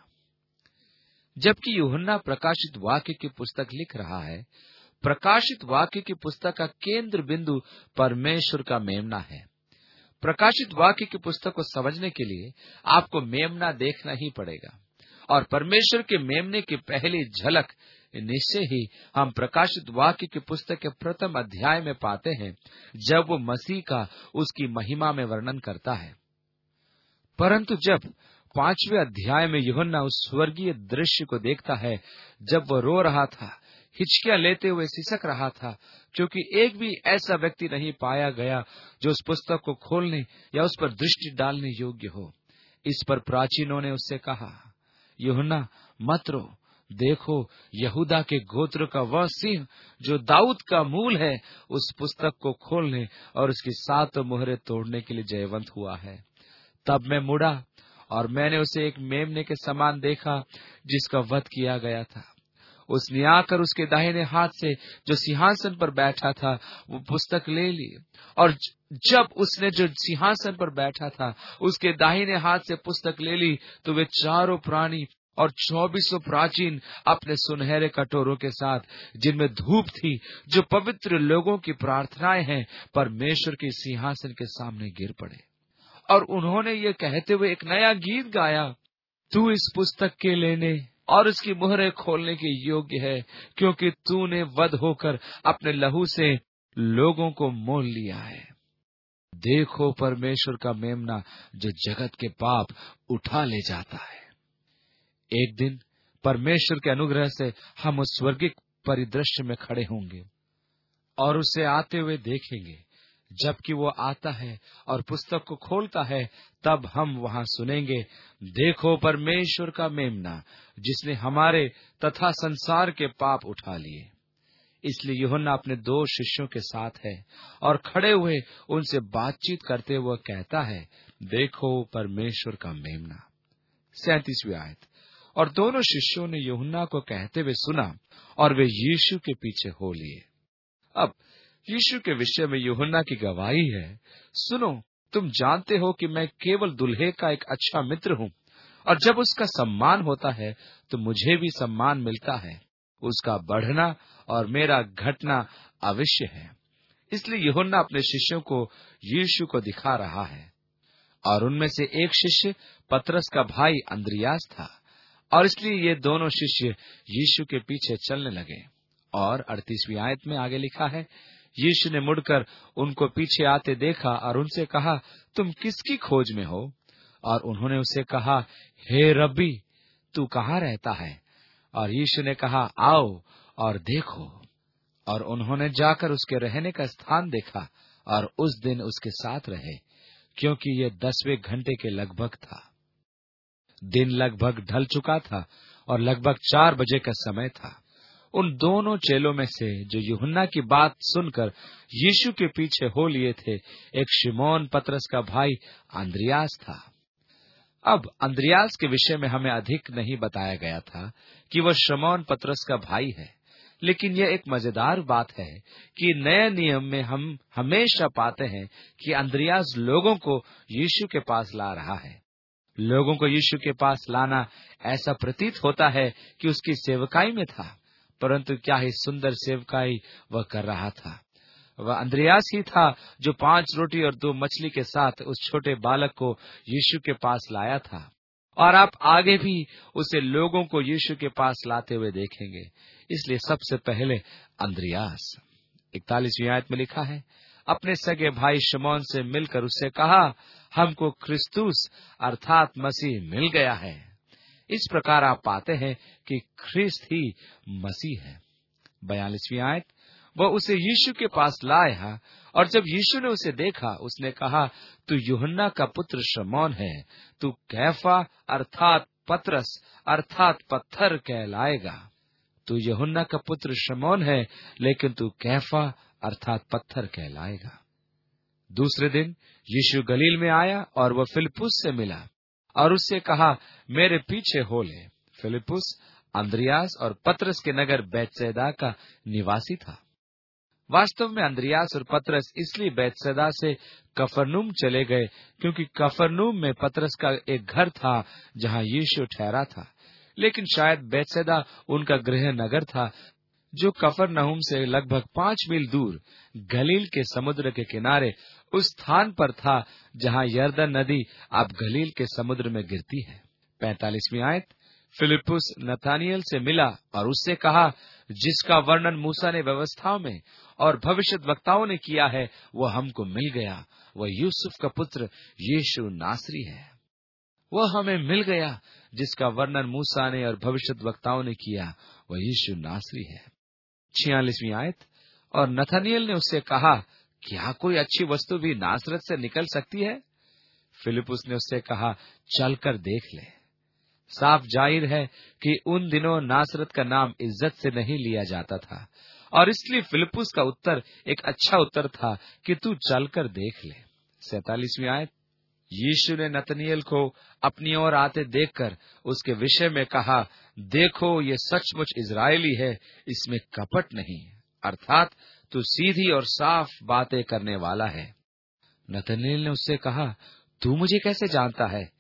जबकि यूहन्ना प्रकाशित वाक्य की पुस्तक लिख रहा है, प्रकाशित वाक्य की पुस्तक का केंद्र बिंदु परमेश्वर का मेमना है। प्रकाशित वाक्य की पुस्तक को समझने के लिए आपको मेमना देखना ही पड़ेगा, और परमेश्वर के मेमने की पहली झलक निश्चय ही हम प्रकाशित वाक्य की पुस्तक के प्रथम अध्याय में पाते हैं, जब वो मसीह का उसकी महिमा में वर्णन करता है। परंतु जब 5वें अध्याय में यूहन्ना उस स्वर्गीय दृश्य को देखता है, जब वह रो रहा था, हिचकियां लेते हुए सिसक रहा था, क्योंकि एक भी ऐसा व्यक्ति नहीं पाया गया जो उस पुस्तक को खोलने या उस पर दृष्टि डालने योग्य हो। इस पर प्राचीनों ने उससे कहा, यूहन्ना मत रो, देखो यहूदा के गोत्र का वह सिंह जो दाऊद का मूल है, उस पुस्तक को खोलने और उसकी 7 मुहरें तोड़ने के लिए जयवंत हुआ है। तब मैं मुड़ा और मैंने उसे एक मेमने के समान देखा जिसका वध किया गया था। उसने आकर उसके दाहिने हाथ से जो सिंहासन पर बैठा था वो पुस्तक ले ली, और जब उसने जो सिंहासन पर बैठा था उसके दाहिने हाथ से पुस्तक ले ली, तो वे चारों प्राणी और 24 प्राचीन अपने सुनहरे कटोरों के साथ, जिनमें धूप थी, जो पवित्र लोगों की प्रार्थनाएं हैं, परमेश्वर के सिंहासन के सामने गिर पड़े। और उन्होंने ये कहते हुए एक नया गीत गाया, तू इस पुस्तक के लेने और उसकी मुहरें खोलने के योग्य है, क्योंकि तूने वध होकर अपने लहू से लोगों को मोल लिया है। देखो परमेश्वर का मेमना, जो जगत के पाप उठा ले जाता है। एक दिन परमेश्वर के अनुग्रह से हम उस स्वर्गिक परिदृश्य में खड़े होंगे और उसे आते हुए देखेंगे। जबकि वो आता है और पुस्तक को खोलता है, तब हम वहां सुनेंगे, देखो परमेश्वर का मेमना, जिसने हमारे तथा संसार के पाप उठा लिए। इसलिए यूहन्ना अपने 2 शिष्यों के साथ है और खड़े हुए उनसे बातचीत करते हुए कहता है, देखो परमेश्वर का मेमना। 37वीं आयत। और दोनों शिष्यों ने यूहन्ना को कहते हुए सुना और वे यीशु के पीछे हो लिए। अब यीशु के विषय में यूहन्ना की गवाही है, सुनो, तुम जानते हो कि मैं केवल दुल्हे का एक अच्छा मित्र हूँ, और जब उसका सम्मान होता है तो मुझे भी सम्मान मिलता है। उसका बढ़ना और मेरा घटना अवश्य है। इसलिए यूहन्ना अपने शिष्यों को यीशु को दिखा रहा है। और उनमें से एक शिष्य पतरस का भाई अंद्रियास था, और इसलिए ये दोनों शिष्य यीशु के पीछे चलने लगे। और 38वीं आयत में आगे लिखा है, यीशु ने मुड़कर उनको पीछे आते देखा और उनसे कहा, तुम किसकी खोज में हो? और उन्होंने उसे कहा, हे रब्बी, तू कहाँ रहता है? और यीशु ने कहा, आओ और देखो। और उन्होंने जाकर उसके रहने का स्थान देखा और उस दिन उसके साथ रहे, क्योंकि ये 10वें घंटे के लगभग था। दिन लगभग ढल चुका था और लगभग 4 बजे का समय था। उन दोनों चेलों में से जो यूहन्ना की बात सुनकर यीशु के पीछे हो लिए थे, एक शिमोन पतरस का भाई अंद्रियास था। अब अंद्रियास के विषय में हमें अधिक नहीं बताया गया था कि वह शिमोन पतरस का भाई है, लेकिन यह एक मजेदार बात है कि नए नियम में हम हमेशा पाते हैं कि अंद्रियास लोगों को यीशु के पास ला रहा है। लोगों को यीशु के पास लाना ऐसा प्रतीत होता है कि उसकी सेवकाई में था, परंतु क्या ही सुंदर सेवकाई वह कर रहा था। वह अंद्रियास ही था जो 5 रोटी और 2 मछली के साथ उस छोटे बालक को यीशु के पास लाया था। और आप आगे भी उसे लोगों को यीशु के पास लाते हुए देखेंगे। इसलिए सबसे पहले अंद्रियास। 41वीं आयत में लिखा है, अपने सगे भाई शिमोन से मिलकर उससे कहा, हमको क्रिस्तुस अर्थात मसीह मिल गया है। इस प्रकार आप पाते हैं कि ख्रिस्त ही मसीह है। 42वीं आयत, वह उसे यीशु के पास लाया, और जब यीशु ने उसे देखा, उसने कहा, तू यूहन्ना का पुत्र शिमोन है, तू कैफा अर्थात पतरस अर्थात पत्थर कहलाएगा। तू यूहन्ना का पुत्र शिमोन है, लेकिन तू कैफा अर्थात पत्थर कहलाएगा। दूसरे दिन यीशु गलील में आया और वह फिलिप्पुस से मिला और उससे कहा, मेरे पीछे हो ले। फिलिप्पुस अंद्रियास और पतरस के नगर बैतसैदा का निवासी था। वास्तव में अंद्रियास और पतरस इसलिए बैतसैदा से कफरनूम चले गए क्योंकि कफरनूम में पतरस का एक घर था जहां यीशु ठहरा था, लेकिन शायद बैतसैदा उनका गृह नगर था जो कफरनहूम से लगभग 5 मील दूर गलील के समुद्र के किनारे उस स्थान पर था जहां यरदन नदी अब गलील के समुद्र में गिरती है। 45वीं आयत, फिलिप्पुस नतानिएल से मिला और उससे कहा, जिसका वर्णन मूसा ने व्यवस्था में और भविष्यद्वक्ताओं ने किया है, वह हमको मिल गया। वह यूसुफ का पुत्र यीशु नासरी है। वह हमें मिल गया जिसका वर्णन मूसा ने और भविष्यद्वक्ताओं ने किया, वह यीशु नासरी है। 46वीं आयत, और नथानिएल ने उससे कहा, क्या कोई अच्छी वस्तु भी नासरत से निकल सकती है? फिलिप्पुस ने उससे कहा, चलकर देख ले। साफ जाहिर है कि उन दिनों नासरत का नाम इज्जत से नहीं लिया जाता था, और इसलिए फिलिप्पुस का उत्तर एक अच्छा उत्तर था कि तू चलकर देख ले। 47वीं आयत, यीशु ने नतनिएल को अपनी ओर आते देखकर उसके विषय में कहा, देखो ये सचमुच इजरायली है, इसमें कपट नहीं, अर्थात तू सीधी और साफ बातें करने वाला है। नतनिएल ने उससे कहा, तू मुझे कैसे जानता है?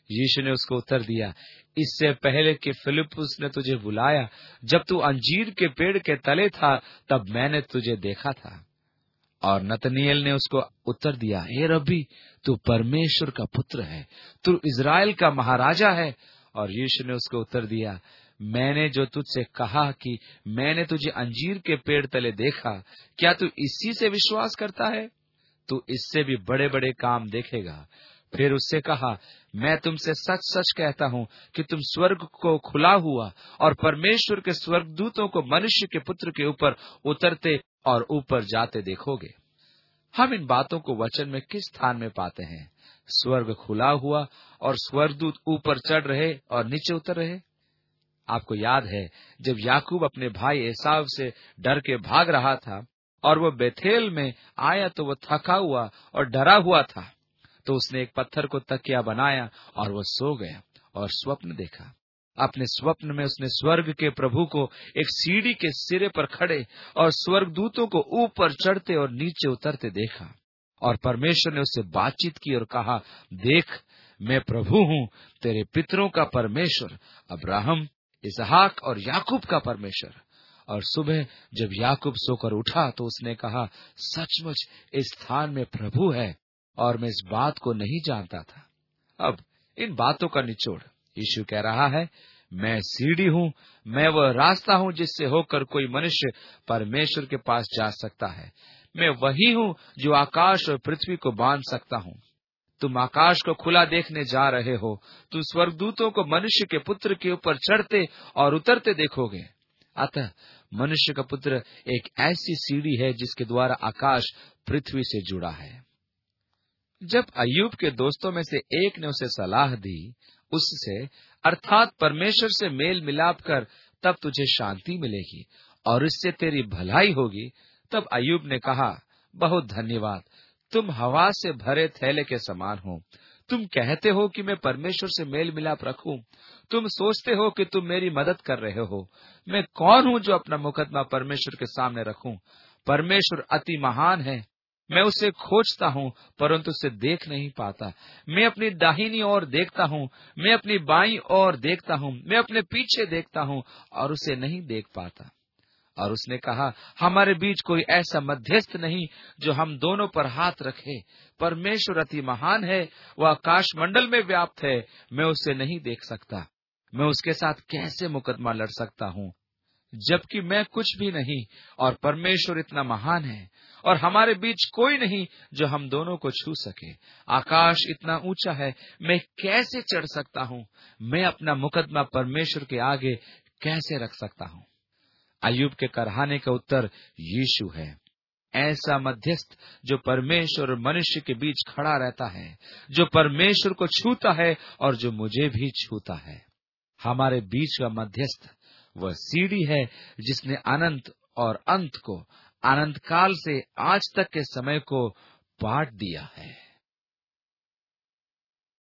यीशु ने उसको उत्तर दिया, इससे पहले कि फिलिप्पुस ने तुझे बुलाया, जब तू अंजीर के पेड़ के तले था, तब मैंने तुझे देखा था। और नतनीएल ने उसको उत्तर दिया, हे रब्बी, तू परमेश्वर का पुत्र है, तू इज़राइल का महाराजा है। और यीशु ने उसको उत्तर दिया, मैंने जो तुझसे कहा कि मैंने तुझे अंजीर के पेड़ तले देखा, क्या तू इसी से विश्वास करता है? तू इससे भी बड़े बड़े काम देखेगा। फिर उससे कहा, मैं तुमसे सच सच कहता हूँ कि तुम स्वर्ग को खुला हुआ और परमेश्वर के स्वर्गदूतों को मनुष्य के पुत्र के ऊपर उतरते और ऊपर जाते देखोगे। हम इन बातों को वचन में किस स्थान में पाते हैं? स्वर्ग खुला हुआ और स्वर्गदूत ऊपर चढ़ रहे और नीचे उतर रहे। आपको याद है, जब याकूब अपने भाई एसाव से डर के भाग रहा था और वो बेथेल में आया तो वो थका हुआ और डरा हुआ था, तो उसने एक पत्थर को तकिया बनाया और वो सो गया और स्वप्न देखा। अपने स्वप्न में उसने स्वर्ग के प्रभु को एक सीढ़ी के सिरे पर खड़े और स्वर्गदूतों को ऊपर चढ़ते और नीचे उतरते देखा। और परमेश्वर ने उससे बातचीत की और कहा, देख, मैं प्रभु हूँ, तेरे पितरों का परमेश्वर, अब्राहम, इसहाक और याकूब का परमेश्वर। और सुबह जब याकूब सोकर उठा तो उसने कहा, सचमुच इस स्थान में प्रभु है और मैं इस बात को नहीं जानता था। अब इन बातों का निचोड़ यीशु कह रहा है, मैं सीढ़ी हूँ, मैं वह रास्ता हूँ जिससे होकर कोई मनुष्य परमेश्वर के पास जा सकता है। मैं वही हूँ जो आकाश और पृथ्वी को बांध सकता हूँ। तुम आकाश को खुला देखने जा रहे हो, तुम स्वर्गदूतों को मनुष्य के पुत्र के ऊपर चढ़ते और उतरते देखोगे। अतः मनुष्य का पुत्र एक ऐसी सीढ़ी है जिसके द्वारा आकाश पृथ्वी से जुड़ा है। जब अय्यूब के दोस्तों में से एक ने उसे सलाह दी, उससे अर्थात परमेश्वर से मेल मिलाप कर, तब तुझे शांति मिलेगी और इससे तेरी भलाई होगी, तब अय्यूब ने कहा, बहुत धन्यवाद, तुम हवा से भरे थैले के समान हो। तुम कहते हो कि मैं परमेश्वर से मेल मिलाप रखूं। तुम सोचते हो कि तुम मेरी मदद कर रहे हो। मैं कौन हूं जो अपना मुकदमा परमेश्वर के सामने रखूं? परमेश्वर अति महान है। मैं उसे खोजता हूँ परंतु उसे देख नहीं पाता। मैं अपनी दाहिनी ओर देखता हूँ, मैं अपनी बाईं ओर देखता हूँ, मैं अपने पीछे देखता हूँ और उसे नहीं देख पाता। और उसने कहा, हमारे बीच कोई ऐसा मध्यस्थ नहीं जो हम दोनों पर हाथ रखे। परमेश्वर अति महान है, वह आकाश मंडल में व्याप्त है, मैं उसे नहीं देख सकता। मैं उसके साथ कैसे मुकदमा लड़ सकता हूँ, जबकि मैं कुछ भी नहीं और परमेश्वर इतना महान है और हमारे बीच कोई नहीं जो हम दोनों को छू सके। आकाश इतना ऊंचा है, मैं कैसे चढ़ सकता हूँ? मैं अपना मुकदमा परमेश्वर के आगे कैसे रख सकता हूँ? अय्यूब के करहाने का उत्तर यीशु है, ऐसा मध्यस्थ जो परमेश्वर और मनुष्य के बीच खड़ा रहता है, जो परमेश्वर को छूता है और जो मुझे भी छूता है। हमारे बीच का मध्यस्थ वह सीढ़ी है जिसने अनंत और अंत को, अनंत काल से आज तक के समय को बांट दिया है।